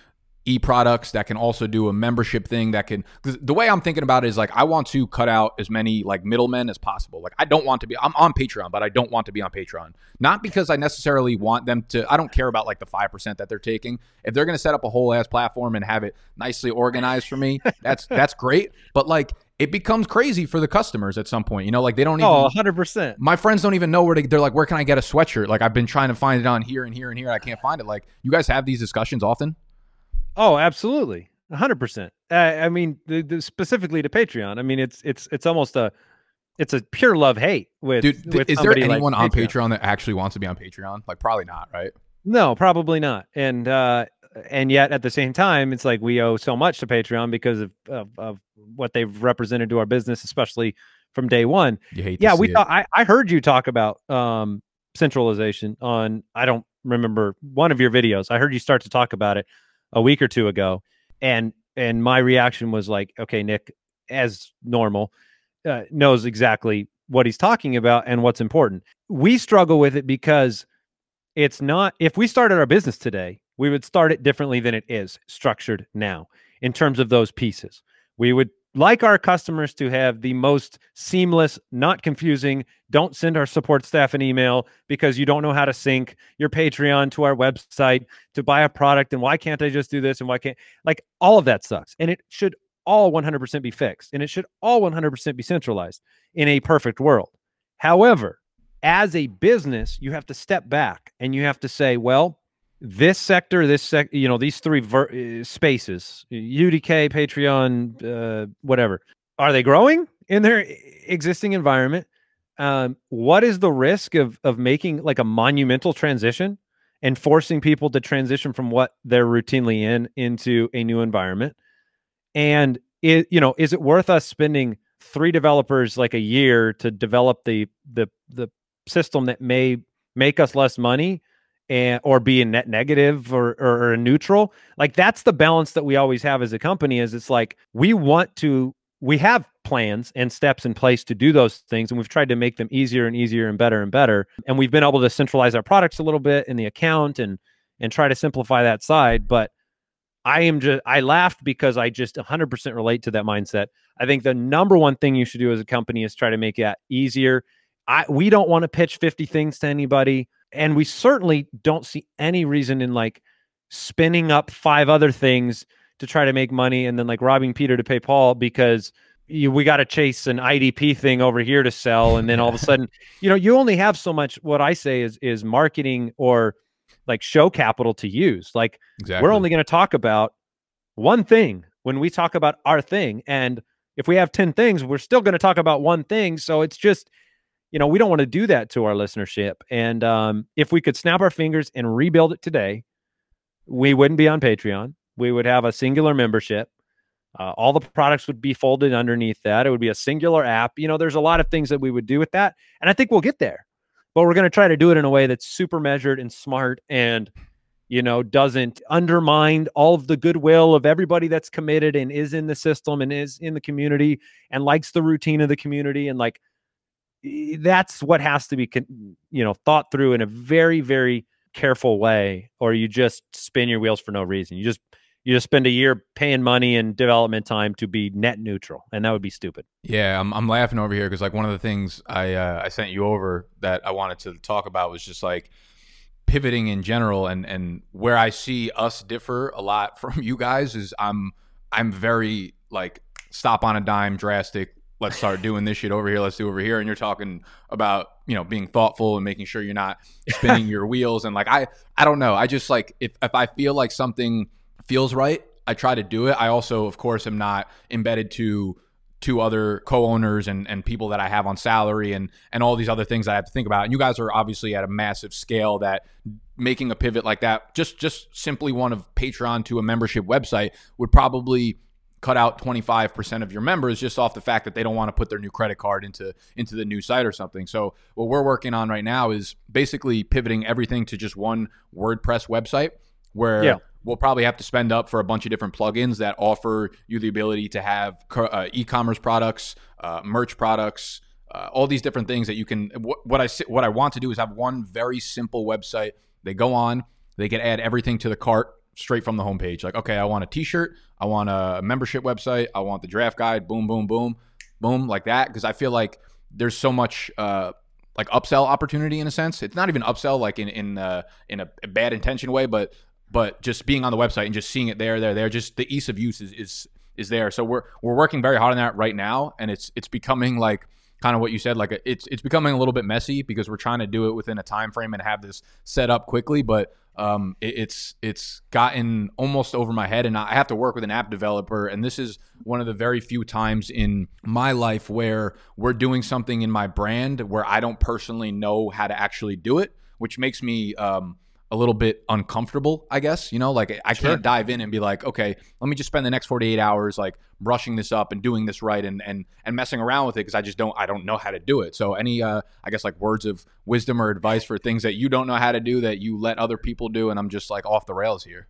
e-products, that can also do a membership thing, that can, because the way I'm thinking about it is like, I want to cut out as many like middlemen as possible. Like I don't want to be, I'm on Patreon, but I don't want to be on Patreon. Not because I necessarily want them to, I don't care about like the five percent that they're taking. If they're going to set up a whole ass platform and have it nicely organized for me, that's, that's great. But like, it becomes crazy for the customers at some point, you know, like they don't even, oh, one hundred percent. My friends don't even know where to, they're like, where can I get a sweatshirt? Like I've been trying to find it on here and here and here. I can't find it. Like, you guys have these discussions often? Oh, absolutely. one hundred percent. Uh, I mean, the, the, specifically to Patreon. I mean, it's it's it's almost a it's a pure love hate with. Dude, th- with is there anyone like on Patreon. Patreon that actually wants to be on Patreon? Like, probably not, right? No, probably not. And uh, and yet at the same time, it's like we owe so much to Patreon because of of, of what they've represented to our business, especially from day one. You hate. Yeah, to we see thought. I I heard you talk about um centralization on. I don't remember one of your videos. I heard you start to talk about it a week or two ago. And and my reaction was like, okay, Nick, as normal, uh, knows exactly what he's talking about and what's important. We struggle with it because it's not, if we started our business today, we would start it differently than it is structured now in terms of those pieces. We would like our customers to have the most seamless, not confusing, don't send our support staff an email because you don't know how to sync your Patreon to our website to buy a product. And why can't I just do this? And why can't, like, all of that sucks. And it should all one hundred percent be fixed. And it should all one hundred percent be centralized in a perfect world. However, as a business, you have to step back and you have to say, well, this sector, this sec, you know, these three ver- uh, spaces, U D K, Patreon, uh, whatever, are they growing in their existing environment? Um, what is the risk of of making like a monumental transition and forcing people to transition from what they're routinely in into a new environment? And it, you know, is it worth us spending three developers like a year to develop the the the system that may make us less money? And or be a net negative or, or or a neutral? Like that's the balance that we always have as a company. Is it's like we want to, we have plans and steps in place to do those things, and we've tried to make them easier and easier and better and better. And we've been able to centralize our products a little bit in the account and and try to simplify that side. But I am just I laughed because I just one hundred percent relate to that mindset. I think the number one thing you should do as a company is try to make that easier. I we don't want to pitch fifty things to anybody. And we certainly don't see any reason in like spinning up five other things to try to make money and then like robbing Peter to pay Paul because you, we got to chase an I D P thing over here to sell. And then all of a sudden, you know, you only have so much, what I say is, is marketing or like show capital to use. Like Exactly. we're only going to talk about one thing when we talk about our thing. And if we have ten things, we're still going to talk about one thing. So it's just, you know, we don't want to do that to our listenership. And um, if we could snap our fingers and rebuild it today, we wouldn't be on Patreon. We would have a singular membership. Uh, all the products would be folded underneath that. It would be a singular app. You know, there's a lot of things that we would do with that. And I think we'll get there. But we're going to try to do it in a way that's super measured and smart and, you know, doesn't undermine all of the goodwill of everybody that's committed and is in the system and is in the community and likes the routine of the community. And like, that's what has to be, you know, thought through in a very, very careful way, or you just spin your wheels for no reason. You just, you just spend a year paying money and development time to be net neutral, and that would be stupid. Yeah, I'm I'm laughing over here because like one of the things I uh, I sent you over that I wanted to talk about was just like pivoting in general, and and where I see us differ a lot from you guys is I'm I'm very like stop on a dime, drastic. Let's start doing this shit over here. Let's do over here. And you're talking about, you know, being thoughtful and making sure you're not spinning your wheels. And like, I, I don't know. I just like, if, if I feel like something feels right, I try to do it. I also, of course, am not embedded to two other co-owners and, and people that I have on salary and, and all these other things that I have to think about. And you guys are obviously at a massive scale that making a pivot like that, just, just simply one of Patreon to a membership website would probably cut out twenty-five percent of your members just off the fact that they don't want to put their new credit card into into the new site or something. So what we're working on right now is basically pivoting everything to just one WordPress website where yeah. we'll probably have to spend up for a bunch of different plugins that offer you the ability to have uh, e-commerce products, uh, merch products, uh, all these different things that you can. What, what I what I want to do is have one very simple website. They go on, they can add everything to the cart straight from the homepage. Like, okay, I want a t-shirt, I want a membership website, I want the draft guide, boom, boom, boom, boom, like that. Because I feel like there's so much uh, like upsell opportunity in a sense. It's not even upsell like in in uh, in a, a bad intention way, but but just being on the website and just seeing it there, there, there, just the ease of use is is is there. So we're we're working very hard on that right now, and it's it's becoming like kind of what you said, like a, it's it's becoming a little bit messy because we're trying to do it within a time frame and have this set up quickly, but um, it, it's it's gotten almost over my head, and I have to work with an app developer, and this is one of the very few times in my life where we're doing something in my brand where I don't personally know how to actually do it, which makes me um, a little bit uncomfortable, I guess. You know, like I Sure. can't dive in and be like, okay, let me just spend the next forty-eight hours like brushing this up and doing this right and and and messing around with it because I just don't I don't know how to do it. So any uh I guess like words of wisdom or advice for things that you don't know how to do that you let other people do and I'm just like off the rails here.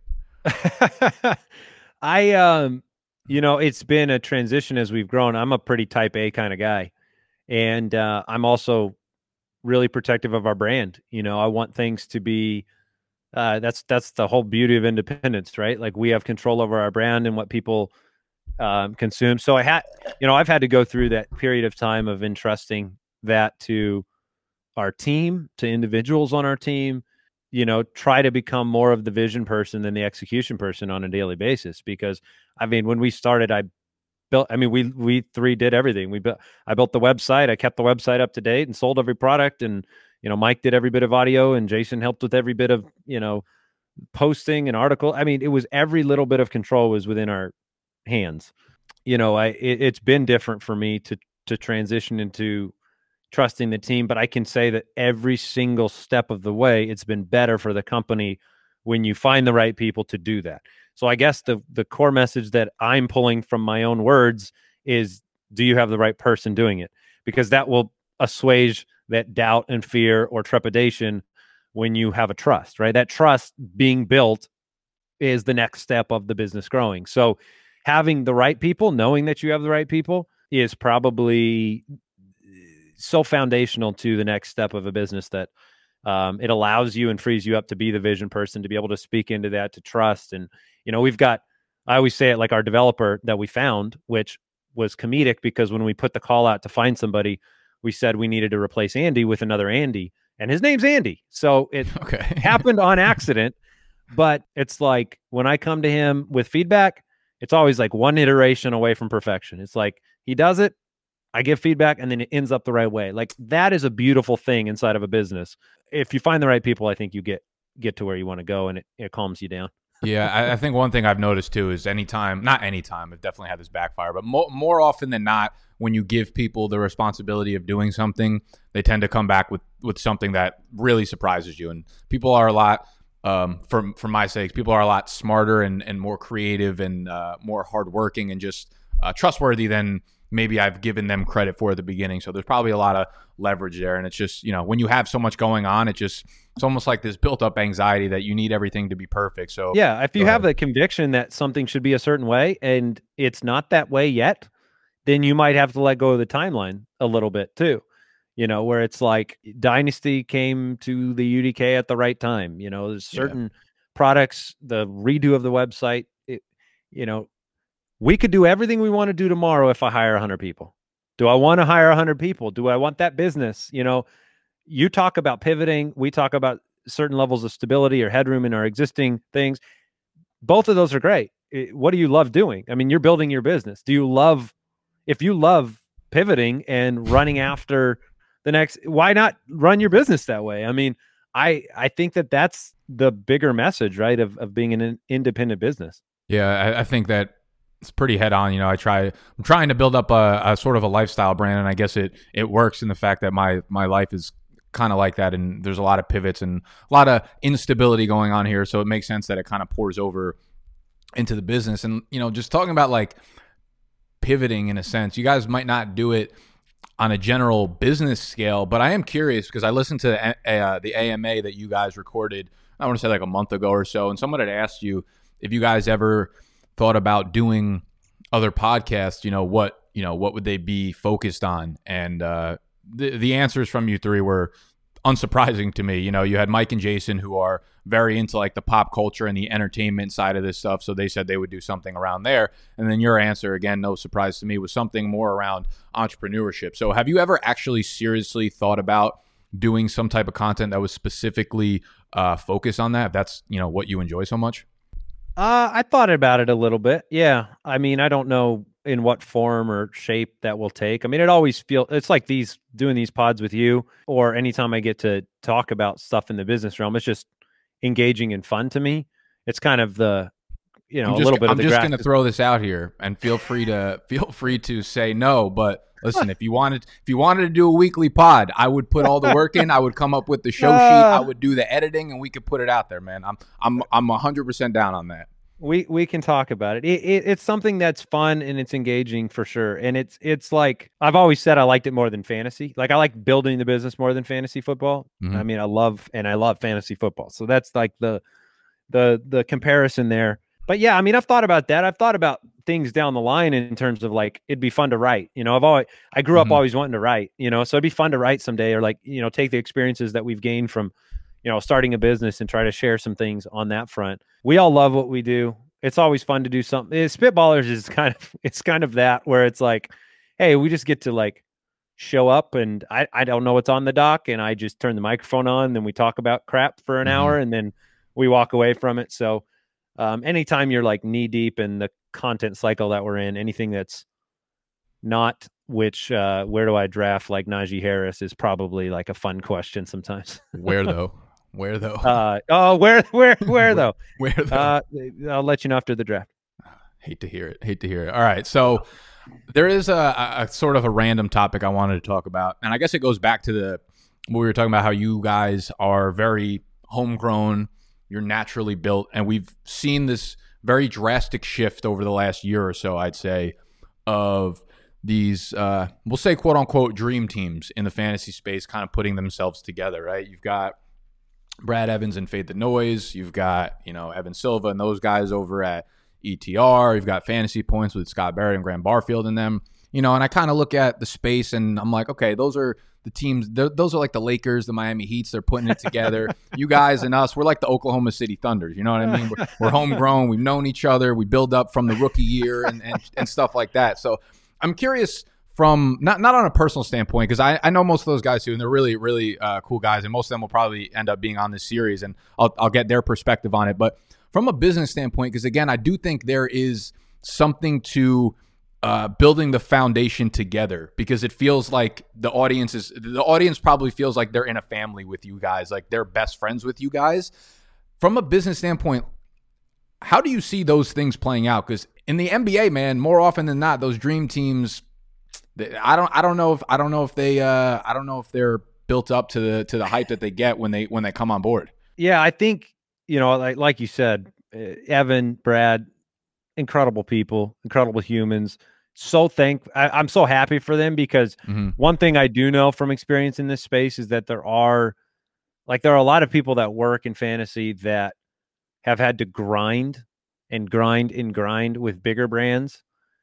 I um you know, it's been a transition as we've grown. I'm a pretty type A kind of guy. And uh I'm also really protective of our brand. You know, I want things to be uh that's that's the whole beauty of independence, right? Like we have control over our brand and what people um consume. So I had, you know, I've had to go through that period of time of entrusting that to our team, to individuals on our team, you know, try to become more of the vision person than the execution person on a daily basis. Because I mean, when we started, I built, I mean, we, we three did everything. We built, I built the website. I kept the website up to date and sold every product. And, you know, Mike did every bit of audio and Jason helped with every bit of, you know, posting an article. I mean, it was every little bit of control was within our hands. You know, I, it, it's been different for me to, to transition into trusting the team, but I can say that every single step of the way, it's been better for the company when you find the right people to do that. So I guess the the core message that I'm pulling from my own words is, do you have the right person doing it? Because that will assuage that doubt and fear or trepidation when you have a trust, right? That trust being built is the next step of the business growing. So having the right people, knowing that you have the right people is probably so foundational to the next step of a business that um, it allows you and frees you up to be the vision person, to be able to speak into that, to trust. And, you know, we've got, I always say it like our developer that we found, which was comedic because when we put the call out to find somebody, we said we needed to replace Andy with another Andy, and his name's Andy. So it Okay. happened on accident, but it's like when I come to him with feedback, it's always like one iteration away from perfection. It's like he does it, I give feedback, and then it ends up the right way. Like that is a beautiful thing inside of a business. If you find the right people, I think you get get to where you want to go, and it, it calms you down. Yeah, I, I think one thing I've noticed too is anytime, not anytime, I've definitely had this backfire, but more, more often than not, when you give people the responsibility of doing something, they tend to come back with, with something that really surprises you. And people are a lot, um, for, for my sakes, people are a lot smarter and, and more creative and uh, more hardworking and just uh, trustworthy than maybe I've given them credit for at the beginning. So there's probably a lot of leverage there. And it's just, you know, when you have so much going on, it just, it's almost like this built up anxiety that you need everything to be perfect. So yeah, if you have ahead. the conviction that something should be a certain way and it's not that way yet, then you might have to let go of the timeline a little bit too. You know, where it's like Dynasty came to the U D K at the right time. You know, there's certain yeah. products, the redo of the website, it, you know, we could do everything we want to do tomorrow if I hire one hundred people. Do I want to hire one hundred people? Do I want that business? You know, you talk about pivoting. We talk about certain levels of stability or headroom in our existing things. Both of those are great. What do you love doing? I mean, you're building your business. Do you love, if you love pivoting and running after the next, why not run your business that way? I mean, I, I think that that's the bigger message, right? Of, of being an independent business. Yeah. I, I think that, it's pretty head on. You know, I try, I'm trying to build up a, a sort of a lifestyle brand, and I guess it, it works in the fact that my, my life is kind of like that. And there's a lot of pivots and a lot of instability going on here. So it makes sense that it kind of pours over into the business. And, you know, just talking about like pivoting in a sense, you guys might not do it on a general business scale, but I am curious because I listened to the, uh, the A M A that you guys recorded, I want to say like a month ago or so. And someone had asked you if you guys ever thought about doing other podcasts, you know, what, you know, what would they be focused on? And uh, the, the answers from you three were unsurprising to me. You know, you had Mike and Jason, who are very into like the pop culture and the entertainment side of this stuff. So they said they would do something around there. And then your answer, again, no surprise to me, was something more around entrepreneurship. So have you ever actually seriously thought about doing some type of content that was specifically uh, focused on that, if that's, you know, what you enjoy so much? Uh, I thought about it a little bit. Yeah. I mean, I don't know in what form or shape that will take. I mean, it always feels, it's like these, doing these pods with you, or anytime I get to talk about stuff in the business realm, it's just engaging and fun to me. It's kind of the, you know, I'm a just, little bit I'm of the just grass. going to throw this out here, and feel free to feel free to say no, but listen, if you wanted if you wanted to do a weekly pod, I would put all the work in. I would come up with the show uh, sheet. I would do the editing, and we could put it out there, man. I'm I'm I'm one hundred percent down on that. We we can talk about it. It, it. It's something that's fun and it's engaging for sure. And it's it's like I've always said, I liked it more than fantasy. Like I like building the business more than fantasy football. Mm-hmm. I mean, I love and I love fantasy football. So that's like the the the comparison there. But yeah, I mean, I've thought about that. I've thought about things down the line in terms of like it'd be fun to write. You know, I've always I grew mm-hmm. up always wanting to write. You know, so it'd be fun to write someday, or like you know, take the experiences that we've gained from you know starting a business and try to share some things on that front. We all love what we do. It's always fun to do something. Spitballers is kind of it's kind of that where it's like, hey, we just get to like show up and I, I don't know what's on the dock, and I just turn the microphone on, then we talk about crap for an mm-hmm. hour, and then we walk away from it. So um, anytime you're like knee deep in the content cycle that we're in, anything that's not which uh, where do I draft like Najee Harris is probably like a fun question sometimes. Where though? Where though? Uh, oh, where, where, where though? Where though? Uh, I'll let you know after the draft. Hate to hear it. Hate to hear it. All right. So there is a, a sort of a random topic I wanted to talk about. And I guess it goes back to the, what we were talking about, how you guys are very homegrown. You're naturally built. And we've seen this very drastic shift over the last year or so, I'd say, of these, uh, we'll say, quote unquote, dream teams in the fantasy space kind of putting themselves together, right? You've got Brad Evans and Fade the Noise. You've got, you know, Evan Silva and those guys over at E T R. You've got Fantasy Points with Scott Barrett and Graham Barfield in them. You know, and I kind of look at the space and I'm like, okay, those are the teams. Those are like the Lakers, the Miami Heats. They're putting it together. You guys and us, we're like the Oklahoma City Thunders. You know what I mean? We're, we're homegrown. We've known each other. We build up from the rookie year and, and, and stuff like that. So I'm curious from not not on a personal standpoint, because I, I know most of those guys too, and they're really, really uh, cool guys, and most of them will probably end up being on this series, and I'll, I'll get their perspective on it. But from a business standpoint, because again, I do think there is something to uh, building the foundation together, because it feels like the audience is the audience probably feels like they're in a family with you guys, like they're best friends with you guys. From a business standpoint, how do you see those things playing out? Because in the N B A, man, more often than not, those dream teams, I don't, I don't know if, I don't know if they, uh, I don't know if they're built up to the to the hype that they get when they when they come on board. Yeah, I think you know, like like you said, uh, Evan, Brad, incredible people, incredible humans. So thank, I, I'm so happy for them, because mm-hmm. one thing I do know from experience in this space is that there are, like, there are a lot of people that work in fantasy that have had to grind and grind and grind with bigger brands,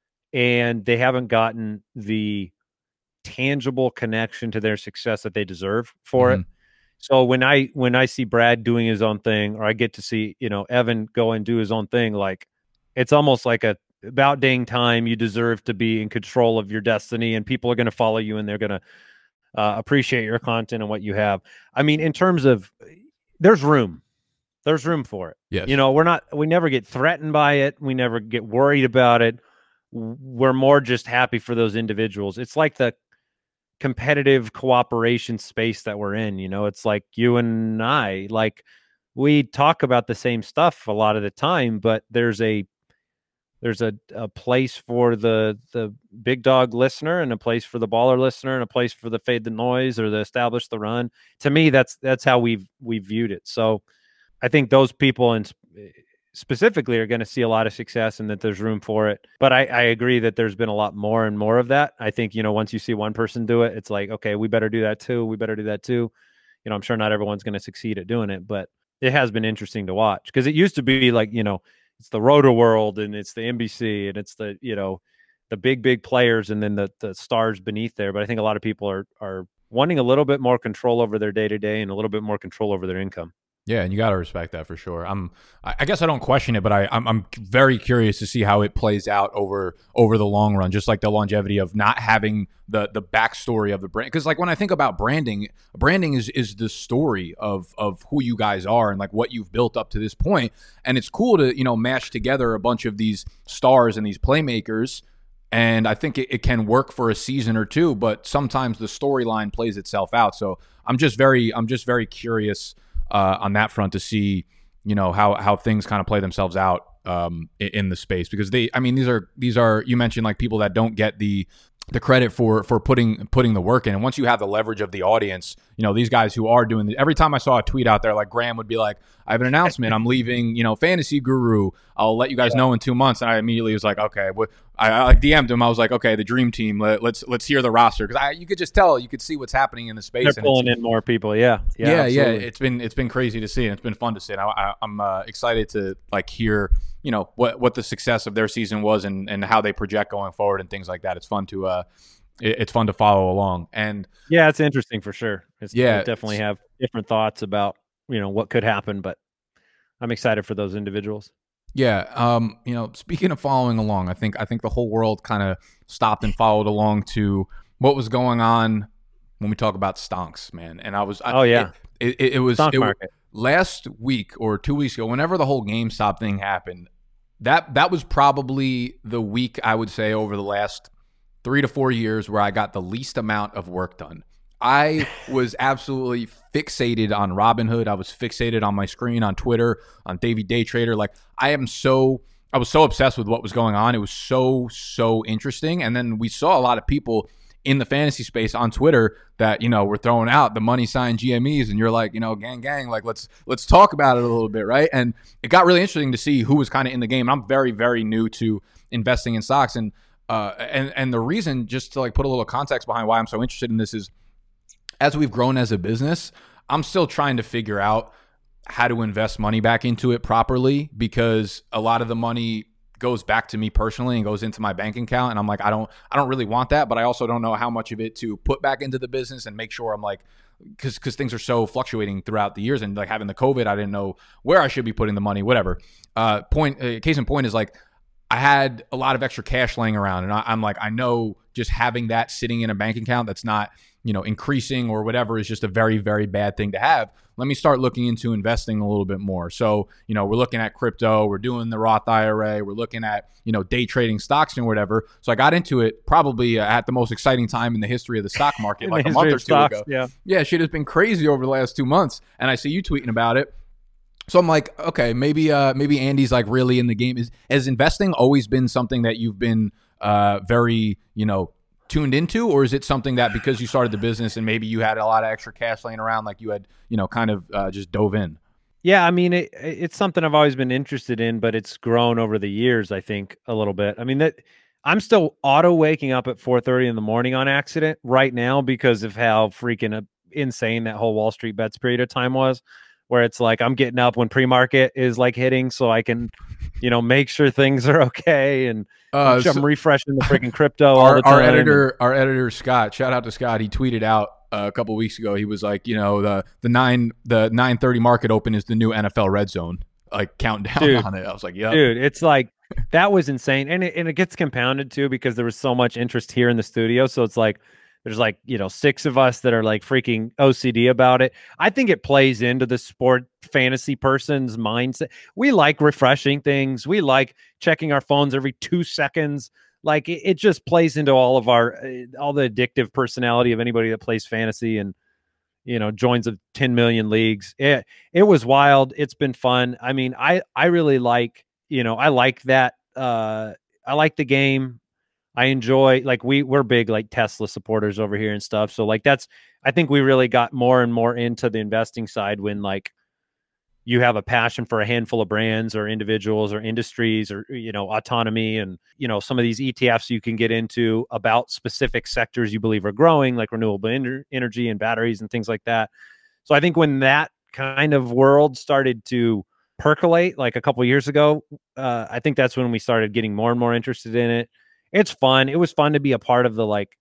and they haven't gotten the tangible connection to their success that they deserve for mm-hmm. it. So when I when I see Brad doing his own thing, or I get to see, you know, Evan go and do his own thing, like, it's almost like a about dang time. You deserve to be in control of your destiny, and people are going to follow you, and they're going to uh, appreciate your content and what you have. I mean, in terms of, there's room. There's room for it. Yes. You know, we're not, we never get threatened by it. We never get worried about it. We're more just happy for those individuals. It's like the competitive cooperation space that we're in. You know, it's like you and I, like, we talk about the same stuff a lot of the time, but there's a there's a, a place for the the big dog listener, and a place for the baller listener, and a place for the Fade the Noise or the establish the run. To me, that's that's how we've we viewed it. So I think those people and specifically are going to see a lot of success, and that there's room for it. But I, I agree that there's been a lot more and more of that. I think, you know, once you see one person do it, it's like, okay, we better do that too. We better do that too. You know, I'm sure not everyone's going to succeed at doing it, but it has been interesting to watch, because it used to be like, you know, it's the Roto World and it's the N B C and it's the, you know, the big, big players and then the the stars beneath there. But I think a lot of people are are wanting a little bit more control over their day to day and a little bit more control over their income. Yeah, and you got to respect that for sure. I'm, I I guess I don't question it, but I, I'm, I'm very curious to see how it plays out over over the long run. Just like the longevity of not having the the backstory of the brand, because like when I think about branding, branding is is the story of of who you guys are and like what you've built up to this point. And it's cool to you know mash together a bunch of these stars and these playmakers. And I think it, it can work for a season or two, but sometimes the storyline plays itself out. So I'm just very, I'm just very curious uh, on that front to see, you know, how how things kind of play themselves out um, in, in the space, because they, I mean, these are these are you mentioned like people that don't get the the credit for for putting putting the work in. And once you have the leverage of the audience, you know, these guys who are doing the, every time I saw a tweet out there, like Graham would be like, I have an announcement. I'm leaving, you know, Fantasy Guru. I'll let you guys yeah. know in two months. And I immediately was like, okay, what I, I like D M'd him. I was like, okay, the dream team. Let, let's let's hear the roster, because I you could just tell, you could see what's happening in the space. They're pulling in more people. Yeah, yeah, yeah, yeah. It's been it's been crazy to see, and it's been fun to see. And I, I, I'm uh, excited to like hear, you know, what what the success of their season was and and how they project going forward and things like that. It's fun to uh, it, it's fun to follow along. And yeah, it's interesting for sure. It's, yeah, I definitely have different thoughts about you know what could happen, but I'm excited for those individuals. Yeah, um, you know, speaking of following along, I think I think the whole world kind of stopped and followed along to what was going on when we talk about stonks, man. And I was, I, oh yeah, it, it, it was Stonk it, market. Last week or two weeks ago, whenever the whole GameStop thing happened, that that was probably the week I would say over the last three to four years where I got the least amount of work done. I was absolutely fixated on Robinhood. I was fixated on my screen on Twitter, on Davey Day Trader. Like I am so, I was so obsessed with what was going on. It was so, so interesting. And then we saw a lot of people in the fantasy space on Twitter that, you know, were throwing out the money sign G M Es, and you're like, you know, gang, gang, like let's let's talk about it a little bit, right? And it got really interesting to see who was kind of in the game. And I'm very, very new to investing in stocks, and uh, and and the reason, just to like put a little context behind why I'm so interested in this, is as we've grown as a business, I'm still trying to figure out how to invest money back into it properly, because a lot of the money goes back to me personally and goes into my bank account. And I'm like, I don't, I don't really want that, but I also don't know how much of it to put back into the business and make sure I'm like, cause, cause things are so fluctuating throughout the years, and like having the COVID, I didn't know where I should be putting the money, whatever. Uh, point, uh, case in point is like, I had a lot of extra cash laying around, and I, I'm like, I know just having that sitting in a bank account that's not, you know, increasing or whatever is just a very, very bad thing to have. Let me start looking into investing a little bit more. So, you know, we're looking at crypto, we're doing the Roth I R A, we're looking at, you know, day trading stocks and whatever. So I got into it probably uh, at the most exciting time in the history of the stock market, like a month or two stocks, ago. Yeah. yeah, shit has been crazy over the last two months. And I see you tweeting about it. So I'm like, okay, maybe uh, maybe Andy's like really in the game. Is has investing always been something that you've been uh, very, you know, tuned into, or is it something that because you started the business and maybe you had a lot of extra cash laying around, like you had, you know, kind of uh, just dove in? Yeah, I mean, it, it's something I've always been interested in, but it's grown over the years, I think, a little bit. I mean, that I'm still auto waking up at four thirty in the morning on accident right now because of how freaking uh, insane that whole Wall Street Bets period of time was, where it's like I'm getting up when pre-market is like hitting so I can, you know, make sure things are okay. And uh, I'm so refreshing the freaking crypto our, all the time. Our editor, our editor, Scott, shout out to Scott. He tweeted out uh, a couple of weeks ago. He was like, you know, the the nine the nine thirty market open is the new N F L red zone, like countdown dude, on it. I was like, yeah, dude, it's like that was insane. And it, and it gets compounded too, because there was so much interest here in the studio. So it's like, there's like, you know, six of us that are like freaking O C D about it. I think it plays into the sport fantasy person's mindset. We like refreshing things. We like checking our phones every two seconds. Like it, it just plays into all of our, uh, all the addictive personality of anybody that plays fantasy and, you know, joins of ten million leagues. It, it was wild. It's been fun. I mean, I, I really like, you know, I like that. Uh, I like the game. I enjoy, like, we we're big like Tesla supporters over here and stuff. So like, that's, I think we really got more and more into the investing side when like you have a passion for a handful of brands or individuals or industries or, you know, autonomy and, you know, some of these E T Fs you can get into about specific sectors you believe are growing, like renewable en- energy and batteries and things like that. So I think when that kind of world started to percolate like a couple of years ago, uh, I think that's when we started getting more and more interested in it. It's fun. It was fun to be a part of the like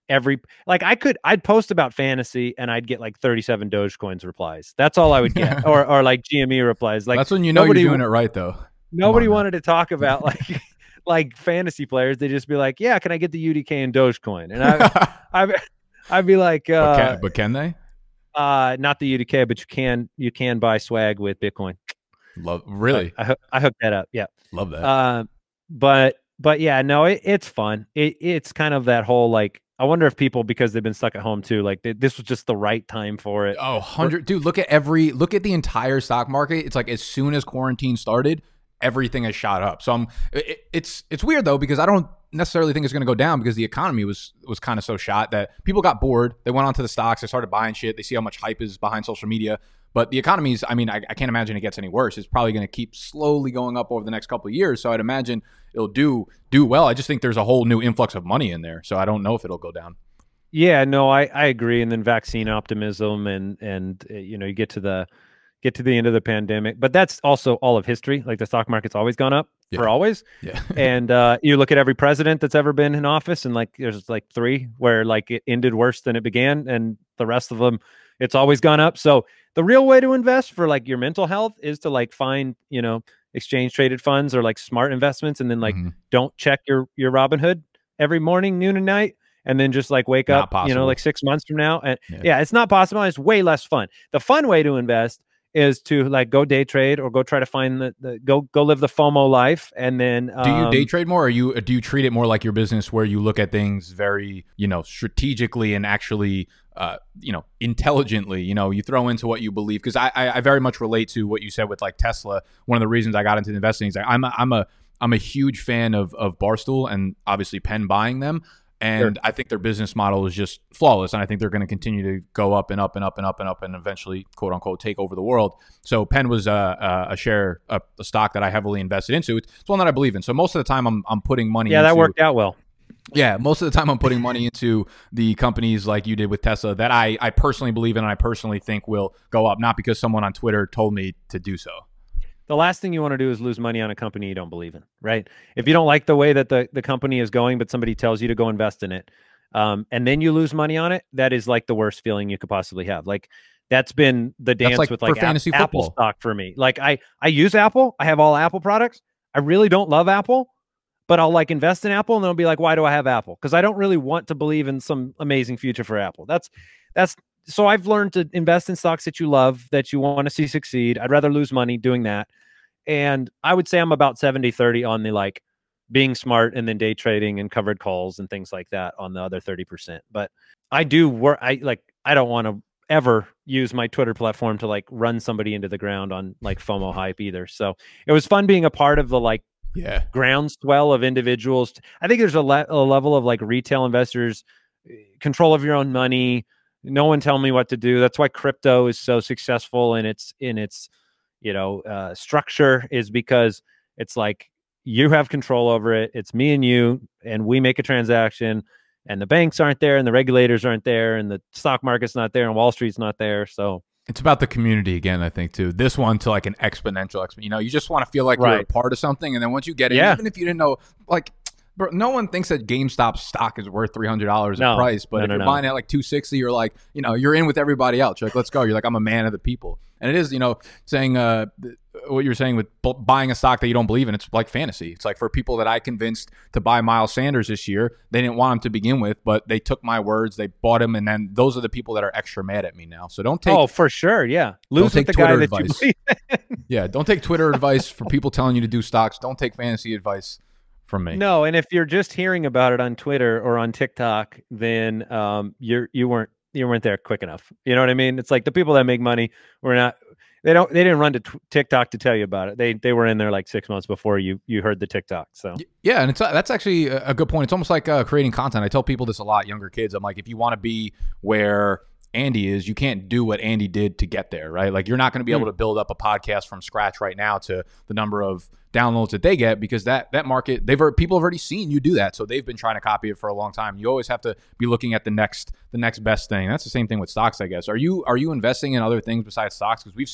every like I could I'd post about fantasy and I'd get like thirty-seven Dogecoins replies. That's all I would get, or or like G M E replies. Like that's when you know nobody, you're doing it right, though. Nobody on, wanted to talk about like like fantasy players. They just be like, yeah, can I get the U D K and Dogecoin? And I I I'd be like, uh, but, can, but can they? Uh, not the U D K, but you can you can buy swag with Bitcoin. Love really. I, I, I hooked that up. Yeah, love that. Uh, but but yeah, no, it, it's fun. It it's kind of that whole like. I wonder if people, because they've been stuck at home too, like they, this was just the right time for it. Oh, one hundred dude, look at every look at the entire stock market. It's like as soon as quarantine started, everything has shot up. So I'm it, it's it's weird though, because I don't necessarily think it's going to go down, because the economy was was kind of so shot that people got bored. They went onto the stocks, they started buying shit. They see how much hype is behind social media. But the economy's, I mean, I, I can't imagine it gets any worse. It's probably going to keep slowly going up over the next couple of years. So I'd imagine it'll do do well. I just think there's a whole new influx of money in there. So I don't know if it'll go down. Yeah, no, I, I agree. And then vaccine optimism, and and uh, you know, you get to the get to the end of the pandemic, but that's also all of history. Like the stock market's always gone up yeah. for always. Yeah. And uh, you look at every president that's ever been in office, and like there's like three where like it ended worse than it began, and the rest of them, it's always gone up. So the real way to invest for like your mental health is to like find, you know, exchange traded funds or like smart investments, and then like mm-hmm. don't check your your Robinhood every morning, noon and night. And then just like wake not up, possible. you know, like six months from now. And yeah. yeah, it's not possible. It's way less fun. The fun way to invest is to like go day trade or go try to find the, the go go live the FOMO life. And then um, do you day trade more, or you do you treat it more like your business, where you look at things very, you know, strategically and actually uh you know, intelligently? You know, you throw into what you believe, because I, I I very much relate to what you said with like Tesla. One of the reasons I got into investing is like, I'm a, I'm a I'm a huge fan of of Barstool and obviously Penn buying them. And sure. I think their business model is just flawless. And I think they're going to continue to go up and up and up and up and up and eventually, quote unquote, take over the world. So Penn was a, a share, a, a stock that I heavily invested into. It's one that I believe in. So most of the time I'm I'm putting money yeah, into. Yeah, that worked out well. Yeah, most of the time I'm putting money into the companies like you did with Tesla that I, I personally believe in and I personally think will go up, not because someone on Twitter told me to do so. The last thing you want to do is lose money on a company you don't believe in, right? If you don't like the way that the, the company is going, but somebody tells you to go invest in it, um, and then you lose money on it, that is like the worst feeling you could possibly have. Like that's been the dance like with like fantasy Apple, Apple stock for me. Like I, I use Apple. I have all Apple products. I really don't love Apple, but I'll like invest in Apple and they'll be like, why do I have Apple? Because I don't really want to believe in some amazing future for Apple. That's, that's, so I've learned to invest in stocks that you love, that you want to see succeed. I'd rather lose money doing that. And I would say I'm about seventy thirty on the like being smart and then day trading and covered calls and things like that on the other thirty percent. But I do work. I like, I don't want to ever use my Twitter platform to like run somebody into the ground on like FOMO hype either. So it was fun being a part of the like yeah groundswell of individuals. I think there's a, le- a level of like retail investors, control of your own money. No one tell me what to do. That's why crypto is so successful in its, in its, you know, uh, structure, is because it's like you have control over it. It's me and you, and we make a transaction, and the banks aren't there, and the regulators aren't there, and the stock market's not there, and Wall Street's not there. So it's about the community again, I think, too. This one to like an exponential, you know, you just want to feel like right. you're a part of something, and then once you get in, yeah. even if you didn't know, like, bro, no one thinks that GameStop stock is worth three hundred dollars no. in price, but no, if no, you're no. buying at like two sixty, you're like, you know, you're in with everybody else. You're like, let's go. You're like, I'm a man of the people. And it is, you know, saying uh, what you're saying with b- buying a stock that you don't believe in. It's like fantasy. It's like for people that I convinced to buy Miles Sanders this year, they didn't want him to begin with, but they took my words, they bought him, and then those are the people that are extra mad at me now. So don't take. Oh, for sure, yeah. Lose with the Twitter guy advice. that you believe in. Yeah, don't take Twitter advice from people telling you to do stocks. Don't take fantasy advice from me. No, and if you're just hearing about it on Twitter or on TikTok, then um, you're you weren't you weren't there quick enough. You know what I mean? It's like the people that make money were not. They don't. They didn't run to t- TikTok to tell you about it. They they were in there like six months before you you heard the TikTok. So yeah, and it's that's actually a good point. It's almost like uh, creating content. I tell people this a lot, younger kids. I'm like, if you want to be where Andy is, you can't do what Andy did to get there, right? Like you're not going to be able to build up a podcast from scratch right now to the number of downloads that they get, because that that market, they've heard, people have already seen you do that, so they've been trying to copy it for a long time. You always have to be looking at the next the next best thing. That's the same thing with stocks, I guess. Are you are you investing in other things besides stocks? Because we've seen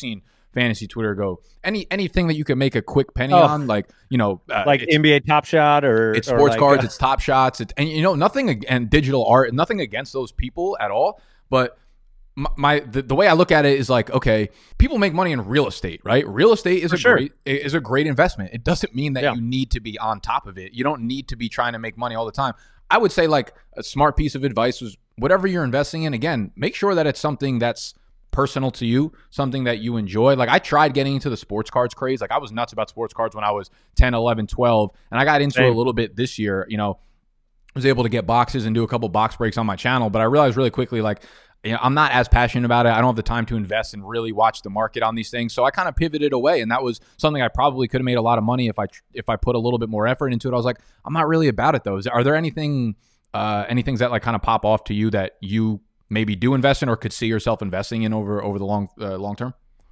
fantasy Twitter go, any anything that you can make a quick penny oh, on, like, you know, uh, like N B A Top Shot or it's or sports like, cards, uh, it's Top Shots, it's, and you know, nothing ag- and digital art, nothing against those people at all, but my, my the, the way I look at it is like, okay, people make money in real estate, right? Real estate is For a sure. great is a great investment. It doesn't mean that Yeah. you need to be on top of it. You don't need to be trying to make money all the time. I would say like a smart piece of advice was whatever you're investing in, again, make sure that it's something that's personal to you, something that you enjoy. Like I tried getting into the sports cards craze. Like I was nuts about sports cards when I was ten, eleven, twelve, and I got into Same. it a little bit this year. You know, was able to get boxes and do a couple box breaks on my channel, but I realized really quickly, like, you know, I'm not as passionate about it. I don't have the time to invest and really watch the market on these things. So I kind of pivoted away, and that was something I probably could have made a lot of money if I if I put a little bit more effort into it. I was like, I'm not really about it though. Is, are there anything uh, any things that like kind of pop off to you that you maybe do invest in or could see yourself investing in over over the long uh, long term?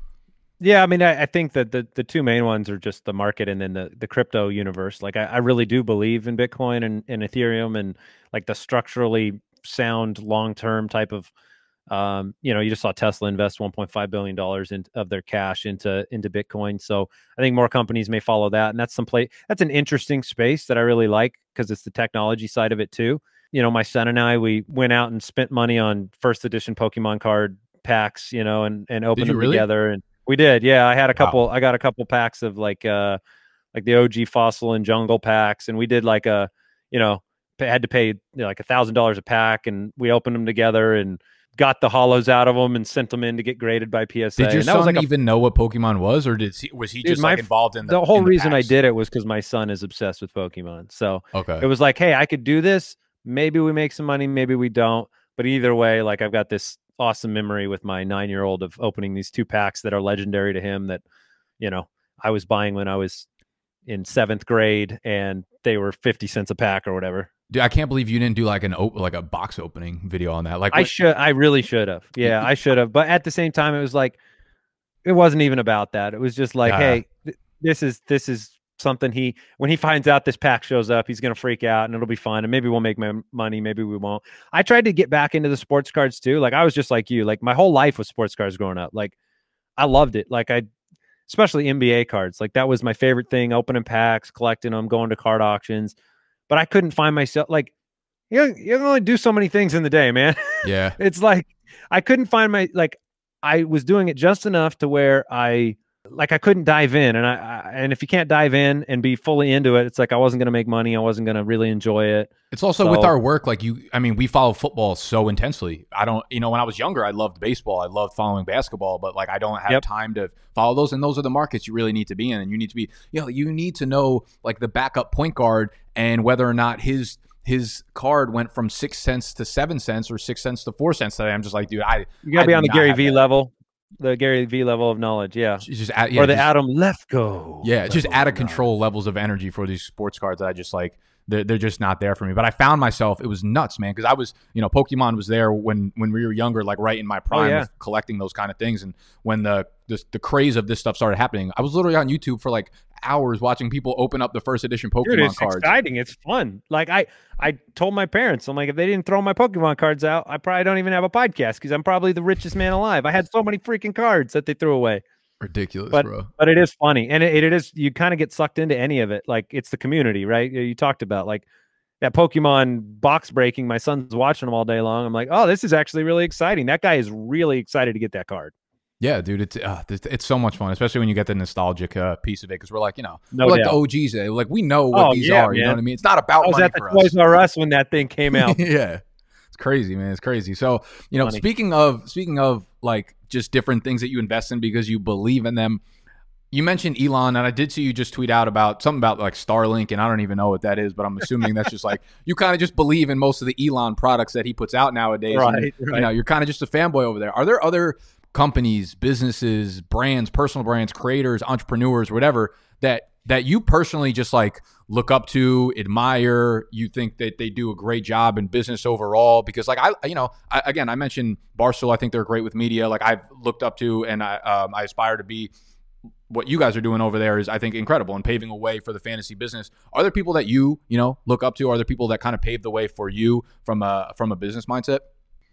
Yeah, I mean, I, I think that the, the two main ones are just the market and then the, the crypto universe. Like, I, I really do believe in Bitcoin and, and Ethereum and like the structurally sound long term type of, um, you know, you just saw Tesla invest one point five billion dollars in, of their cash into into Bitcoin. So I think more companies may follow that, and that's some play. That's an interesting space that I really like because it's the technology side of it too. You know, my son and I, we went out and spent money on first edition Pokemon card packs, you know, and and opened them really? together and. We did, yeah. I had a couple. Wow. I got a couple packs of like, uh, like the O G Fossil and Jungle packs, and we did like a, you know, had to pay you know, like a thousand dollars a pack, and we opened them together and got the hollows out of them and sent them in to get graded by P S A. Did your and that son was like a, even know what Pokemon was, or did he, was he Dude, just my like f- involved in the the whole in the reason I packs? did it was because my son is obsessed with Pokemon. So Okay, it was like, hey, I could do this. Maybe we make some money, maybe we don't. But either way, like I've got this awesome memory with my nine-year-old of opening these two packs that are legendary to him that, you know, I was buying when I was in seventh grade and they were fifty cents a pack or whatever. dude, I can't believe you didn't do like an op- like a box opening video on that. Like I what- should, I really should have. Yeah, I should have. But at the same time, it was like, it wasn't even about that. It was just like, Yeah. hey, th- this is, this is something he, when he finds out this pack shows up, he's going to freak out and it'll be fun. And maybe we'll make m- money. Maybe we won't. I tried to get back into the sports cards too. Like I was just like you, like my whole life was sports cards growing up. Like I loved it. Like I, especially N B A cards. Like that was my favorite thing, opening packs, collecting them, going to card auctions. But I couldn't find myself like, you you can only do so many things in the day, man. yeah, It's like I couldn't find my like I was doing it just enough to where I like I couldn't dive in, and I, I and if you can't dive in and be fully into it, it's like I wasn't going to make money. I wasn't going to really enjoy it. it's also So- with our work. Like you, I mean, we follow football so intensely. I don't, you know, when I was younger, I loved baseball. I loved following basketball, but like I don't have Yep. time to follow those. And those are the markets you really need to be in, and you need to be, you know, you need to know like the backup point guard and whether or not his. His card went from six cents to seven cents or six cents to four cents today. I'm just like, dude, I You got to I be do on the not Gary have V that. level, the Gary V level of knowledge. Yeah, It's just at, yeah, or the just- Adam Lefko. Yeah, just level out of knowledge. control levels of energy for these sports cards that I just like. They're, they're just not there for me. But I found myself, it was nuts, man, because I was, you know, Pokemon was there when when we were younger, like right in my prime yeah. of collecting those kind of things. And when the, the the craze of this stuff started happening, I was literally on YouTube for like hours watching people open up the first edition Pokemon Dude, it's cards. exciting. It's fun. Like I, I told my parents, I'm like, if they didn't throw my Pokemon cards out, I probably don't even have a podcast because I'm probably the richest man alive. I had so many freaking cards that they threw away. Ridiculous, But bro. but it is funny, and it, it is you kind of get sucked into any of it. Like it's the community, right? You talked about like that Pokemon box breaking. My son's watching them all day long. I'm like, oh, this is actually really exciting. That guy is really excited to get that card. Yeah, dude, it's uh, it's it's so much fun, especially when you get the nostalgic uh, piece of it, because we're like, you know, No we're like doubt. the O Gs, eh? Like we know what Oh, these yeah, are. You know man. what I mean? It's not about I was money at the for Toys us. R Us when that thing came out. Yeah, it's crazy, man. It's crazy. So, you know, Funny. speaking of speaking of like just different things that you invest in because you believe in them. You mentioned Elon, and I did see you just tweet out about something about like Starlink, and I don't even know what that is, but I'm assuming that's just like you kind of just believe in most of the Elon products that he puts out nowadays. Right, and, right. You know, you're kind of just a fanboy over there. Are there other companies, businesses, brands, personal brands, creators, entrepreneurs, whatever that that you personally just like look up to, admire, you think that they do a great job in business overall? Because like I, you know, I, again, I mentioned Barstool. I think they're great with media. Like I've looked up to, and I, um, I aspire to be. What you guys are doing over there is, I think, incredible and paving a way for the fantasy business. Are there people that you, you know, look up to? Are there people that kind of pave the way for you from a from a business mindset?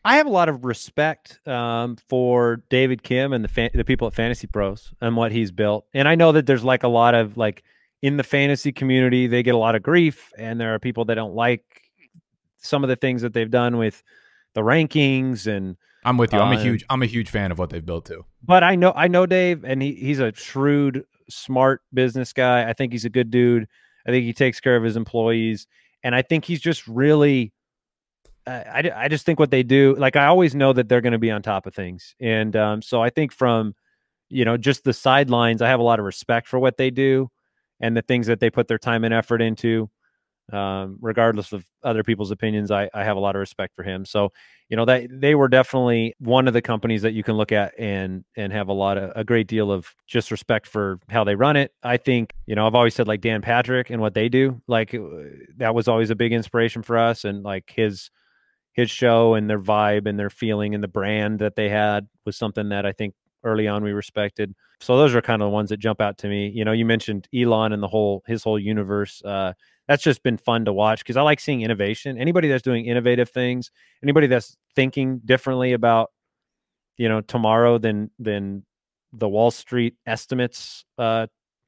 I have a lot of respect um, for David Kim and the fan- the people at Fantasy Pros and what he's built. And I know that there's like a lot of like in the fantasy community, they get a lot of grief, and there are people that don't like some of the things that they've done with the rankings. And I'm with you. I'm uh, a huge I'm a huge fan of what they've built too. But I know I know Dave, and he he's a shrewd, smart business guy. I think he's a good dude. I think he takes care of his employees, and I think he's just really. I, I just think what they do, like I always know that they're going to be on top of things. And um, so I think from, you know, just the sidelines, I have a lot of respect for what they do and the things that they put their time and effort into, um, regardless of other people's opinions. I, I have a lot of respect for him. So, you know, that they were definitely one of the companies that you can look at and, and have a lot of, a great deal of just respect for how they run it. I think, you know, I've always said like Dan Patrick and what they do, like that was always a big inspiration for us. And like his, his show and their vibe and their feeling and the brand that they had was something that I think early on we respected. So those are kind of the ones that jump out to me. You know, you mentioned Elon and the whole, his whole universe. Uh, that's just been fun to watch because I like seeing innovation. Anybody that's doing innovative things, anybody that's thinking differently about, you know, tomorrow than, than the Wall Street estimates, uh,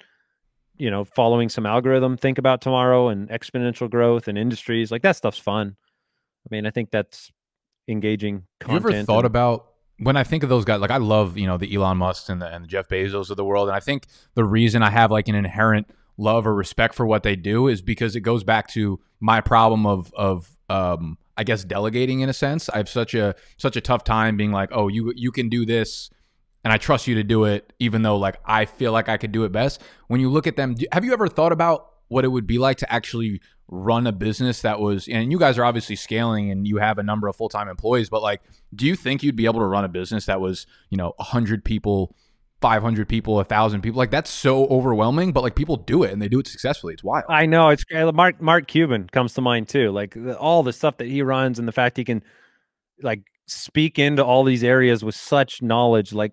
you know, following some algorithm, think about tomorrow and exponential growth and industries, like that stuff's fun. I mean, I think that's engaging content. Have you ever thought and, about, when I think of those guys, like I love, you know, the Elon Musk and the, and the Jeff Bezos of the world. And I think the reason I have like an inherent love or respect for what they do is because it goes back to my problem of, of, um, I guess delegating in a sense. I have such a, such a tough time being like, oh, you, you can do this and I trust you to do it, even though like I feel like I could do it best. When you look at them, do, have you ever thought about what it would be like to actually run a business that was, and you guys are obviously scaling and you have a number of full-time employees, but like, do you think you'd be able to run a business that was, you know, a hundred people, five hundred people, a thousand people? Like that's so overwhelming, but like people do it and they do it successfully. It's wild. I know it's Mark, Mark Cuban comes to mind too. Like the, all the stuff that he runs and the fact he can like speak into all these areas with such knowledge. Like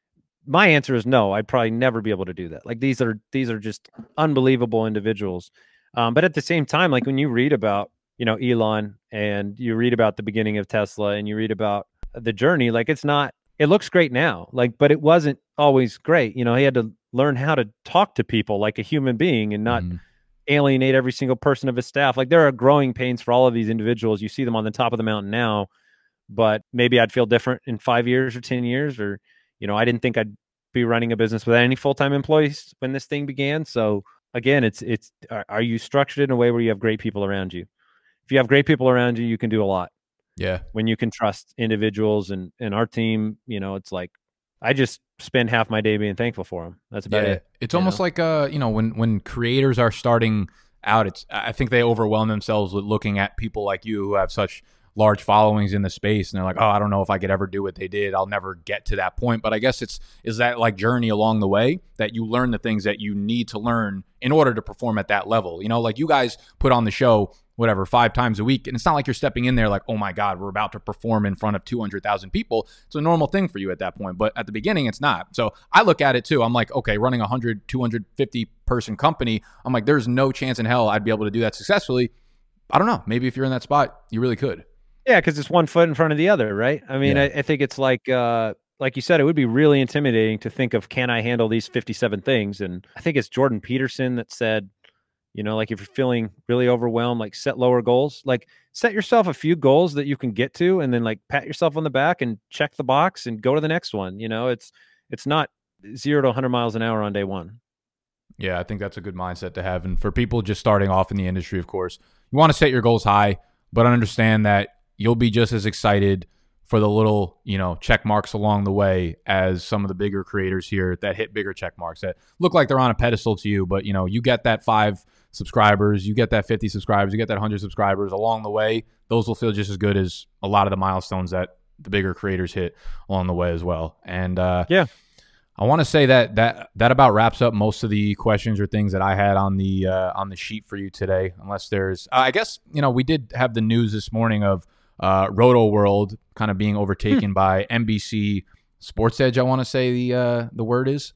my answer is no, I'd probably never be able to do that. Like these are, these are just unbelievable individuals. Um, but at the same time, like when you read about, you know, Elon and you read about the beginning of Tesla and you read about the journey, like it's not, it looks great now, like, but it wasn't always great. You know, he had to learn how to talk to people like a human being and not mm. alienate every single person of his staff. Like there are growing pains for all of these individuals. You see them on the top of the mountain now, but maybe I'd feel different in five years or ten years, or, you know, I didn't think I'd be running a business without any full-time employees when this thing began. So again, it's, it's, are, are you structured in a way where you have great people around you? If you have great people around you, you can do a lot. Yeah. When you can trust individuals and, and our team, you know, it's like, I just spend half my day being thankful for them. That's about yeah. it. It's almost know? like, uh, you know, when, when creators are starting out, it's, I think they overwhelm themselves with looking at people like you who have such large followings in the space, and they're like, oh, I don't know if I could ever do what they did. I'll never get to that point. But I guess it's, is that like journey along the way that you learn the things that you need to learn in order to perform at that level. You know, like you guys put on the show, whatever, five times a week. And it's not like you're stepping in there like, oh my God, we're about to perform in front of two hundred thousand people. It's a normal thing for you at that point. But at the beginning, it's not. So I look at it too. I'm like, okay, running a one hundred, two hundred fifty person company, I'm like, there's no chance in hell I'd be able to do that successfully. I don't know. Maybe if you're in that spot, you really could. Yeah, because it's one foot in front of the other, right? I mean, yeah. I, I think it's like, uh, like you said, it would be really intimidating to think of, can I handle these fifty-seven things? And I think it's Jordan Peterson that said, you know, like if you're feeling really overwhelmed, like set lower goals, like set yourself a few goals that you can get to, and then like pat yourself on the back and check the box and go to the next one. You know, it's it's not zero to one hundred miles an hour on day one. Yeah, I think that's a good mindset to have. And for people just starting off in the industry, of course, you want to set your goals high, but understand that you'll be just as excited for the little, you know, check marks along the way as some of the bigger creators here that hit bigger check marks that look like they're on a pedestal to you. But, you know, you get that five subscribers, you get that fifty subscribers, you get that one hundred subscribers along the way. Those will feel just as good as a lot of the milestones that the bigger creators hit along the way as well. And uh, yeah, I want to say that that that about wraps up most of the questions or things that I had on the uh, on the sheet for you today. Unless there's, uh, I guess, you know, we did have the news this morning of uh, Roto World kind of being overtaken hmm. by N B C Sports Edge. I want to say the uh, the word is,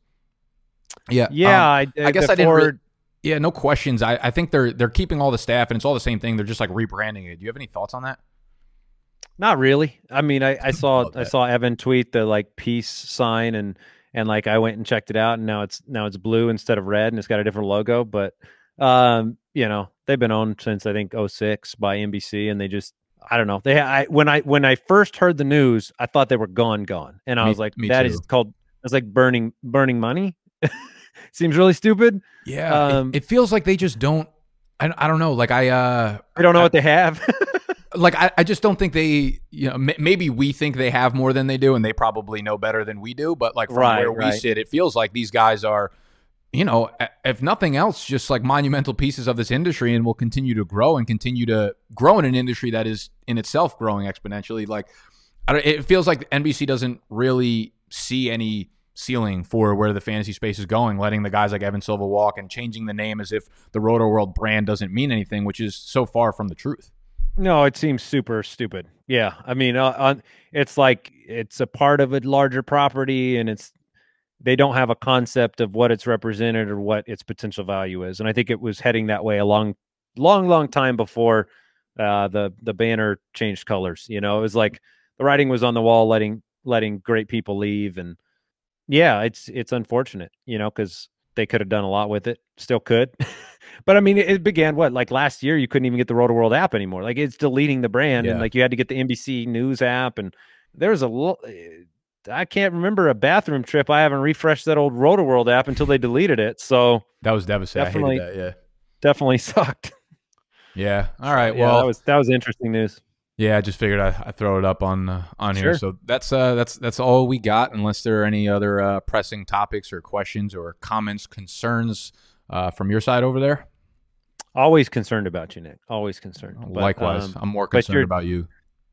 yeah, yeah. Um, I, I guess I didn't. Really, yeah, no questions. I, I think they're they're keeping all the staff and it's all the same thing. They're just like rebranding it. Do you have any thoughts on that? Not really. I mean, I, I saw I saw Evan tweet the like peace sign, and and like I went and checked it out, and now it's now it's blue instead of red, and it's got a different logo. But um, you know, they've been owned since I think oh six by N B C, and they just I don't know. They I when I when I first heard the news, I thought they were gone, gone, and I Me- was like, me that too. is called it's like burning burning money. Seems really stupid. Yeah, Um, it, it feels like they just don't. I, I don't know. Like I, uh, I don't know I, what they have. like I, I just don't think they. You know, m- maybe we think they have more than they do, and they probably know better than we do. But like from Right, where we right. sit, it feels like these guys are, you know, a- if nothing else, just like monumental pieces of this industry, and will continue to grow and continue to grow in an industry that is in itself growing exponentially. Like I don't, it feels like N B C doesn't really see any ceiling for where the fantasy space is going, letting the guys like Evan Silva walk and changing the name as if the Roto World brand doesn't mean anything, which is so far from the truth. No, it seems super stupid. Yeah, I mean, uh, on, it's like it's a part of a larger property, and it's they don't have a concept of what it's represented or what its potential value is. And I think it was heading that way a long, long, long time before uh, the the banner changed colors. You know, it was like the writing was on the wall, letting letting great people leave, and yeah, it's it's unfortunate, you know, because they could have done a lot with it, still could. But I mean, it, it began what, like last year, you couldn't even get the Roto World app anymore. Like it's deleting the brand, Yeah. and like you had to get the N B C News app, and there was a lo- I can't remember a bathroom trip I haven't refreshed that old Roto World app until they deleted it. So That was devastating. Definitely. I hated that. Yeah. definitely sucked. Yeah. All right. Yeah, Well, that was that was interesting news. yeah, I just figured I I throw it up on uh, on here. Sure. So that's uh that's that's all we got. Unless there are any other uh, pressing topics or questions or comments, concerns uh, from your side over there. Always concerned about you, Nick. Always concerned. But, Likewise, um, I'm more but concerned you're- about you.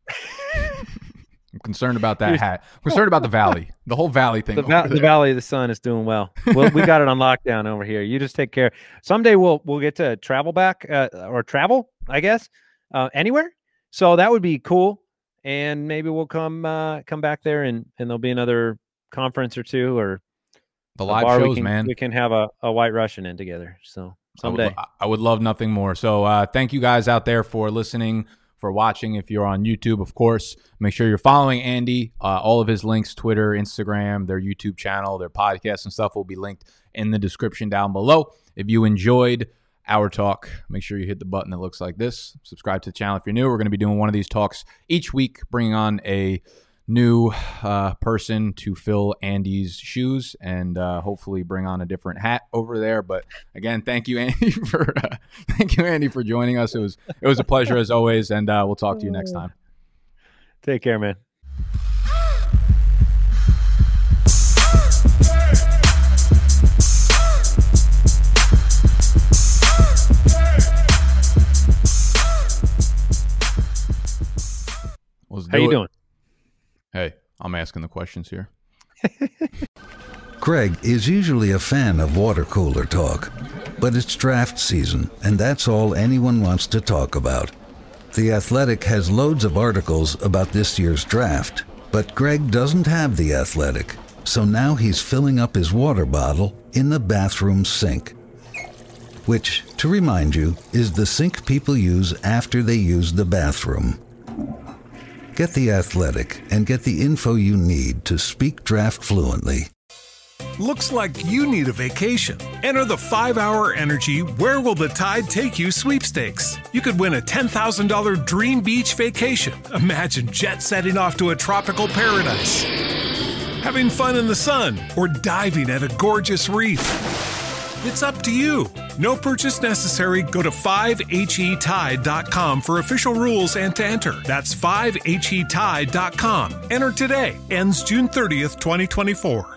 I'm concerned about that hat. I'm concerned about the valley, the whole valley thing. the, over va- the there. Valley of the Sun is doing well. well. We got it on lockdown over here. You just take care. Someday we'll we'll get to travel back uh, or travel, I guess, uh, anywhere. So that would be cool. And maybe we'll come uh, come back there, and, and there'll be another conference or two, or the a live bar shows, we can, man. We can have a, a White Russian in together. So I would, someday. lo- I would love nothing more. So uh, thank you guys out there for listening, for watching. If you're on YouTube, of course, make sure you're following Andy. Uh, all of his links, Twitter, Instagram, their YouTube channel, their podcasts and stuff will be linked in the description down below. If you enjoyed our talk, make sure you hit the button that looks like this. Subscribe to the channel if you're new. We're going to be doing one of these talks each week, bringing on a new uh, person to fill Andy's shoes and uh, hopefully bring on a different hat over there. But again, thank you, Andy, for uh, thank you, Andy, for joining us. It was it was a pleasure as always, and uh, we'll talk to you next time. Take care, man. Let's do How you it. doing? Hey, I'm asking the questions here. Greg is usually a fan of water cooler talk, but it's draft season, and that's all anyone wants to talk about. The Athletic has loads of articles about this year's draft, but Greg doesn't have The Athletic, so now he's filling up his water bottle in the bathroom sink. Which, to remind you, is the sink people use after they use the bathroom. Get The Athletic and get the info you need to speak draft fluently. Looks like you need a vacation. Enter the five hour Energy Where Will the Tide Take You sweepstakes. You could win a ten thousand dollars dream beach vacation. Imagine jet setting off to a tropical paradise, having fun in the sun, or diving at a gorgeous reef. It's up to you. No purchase necessary. Go to five H E tide dot com for official rules and to enter. That's five H E tide dot com. Enter today. Ends June thirtieth, twenty twenty-four.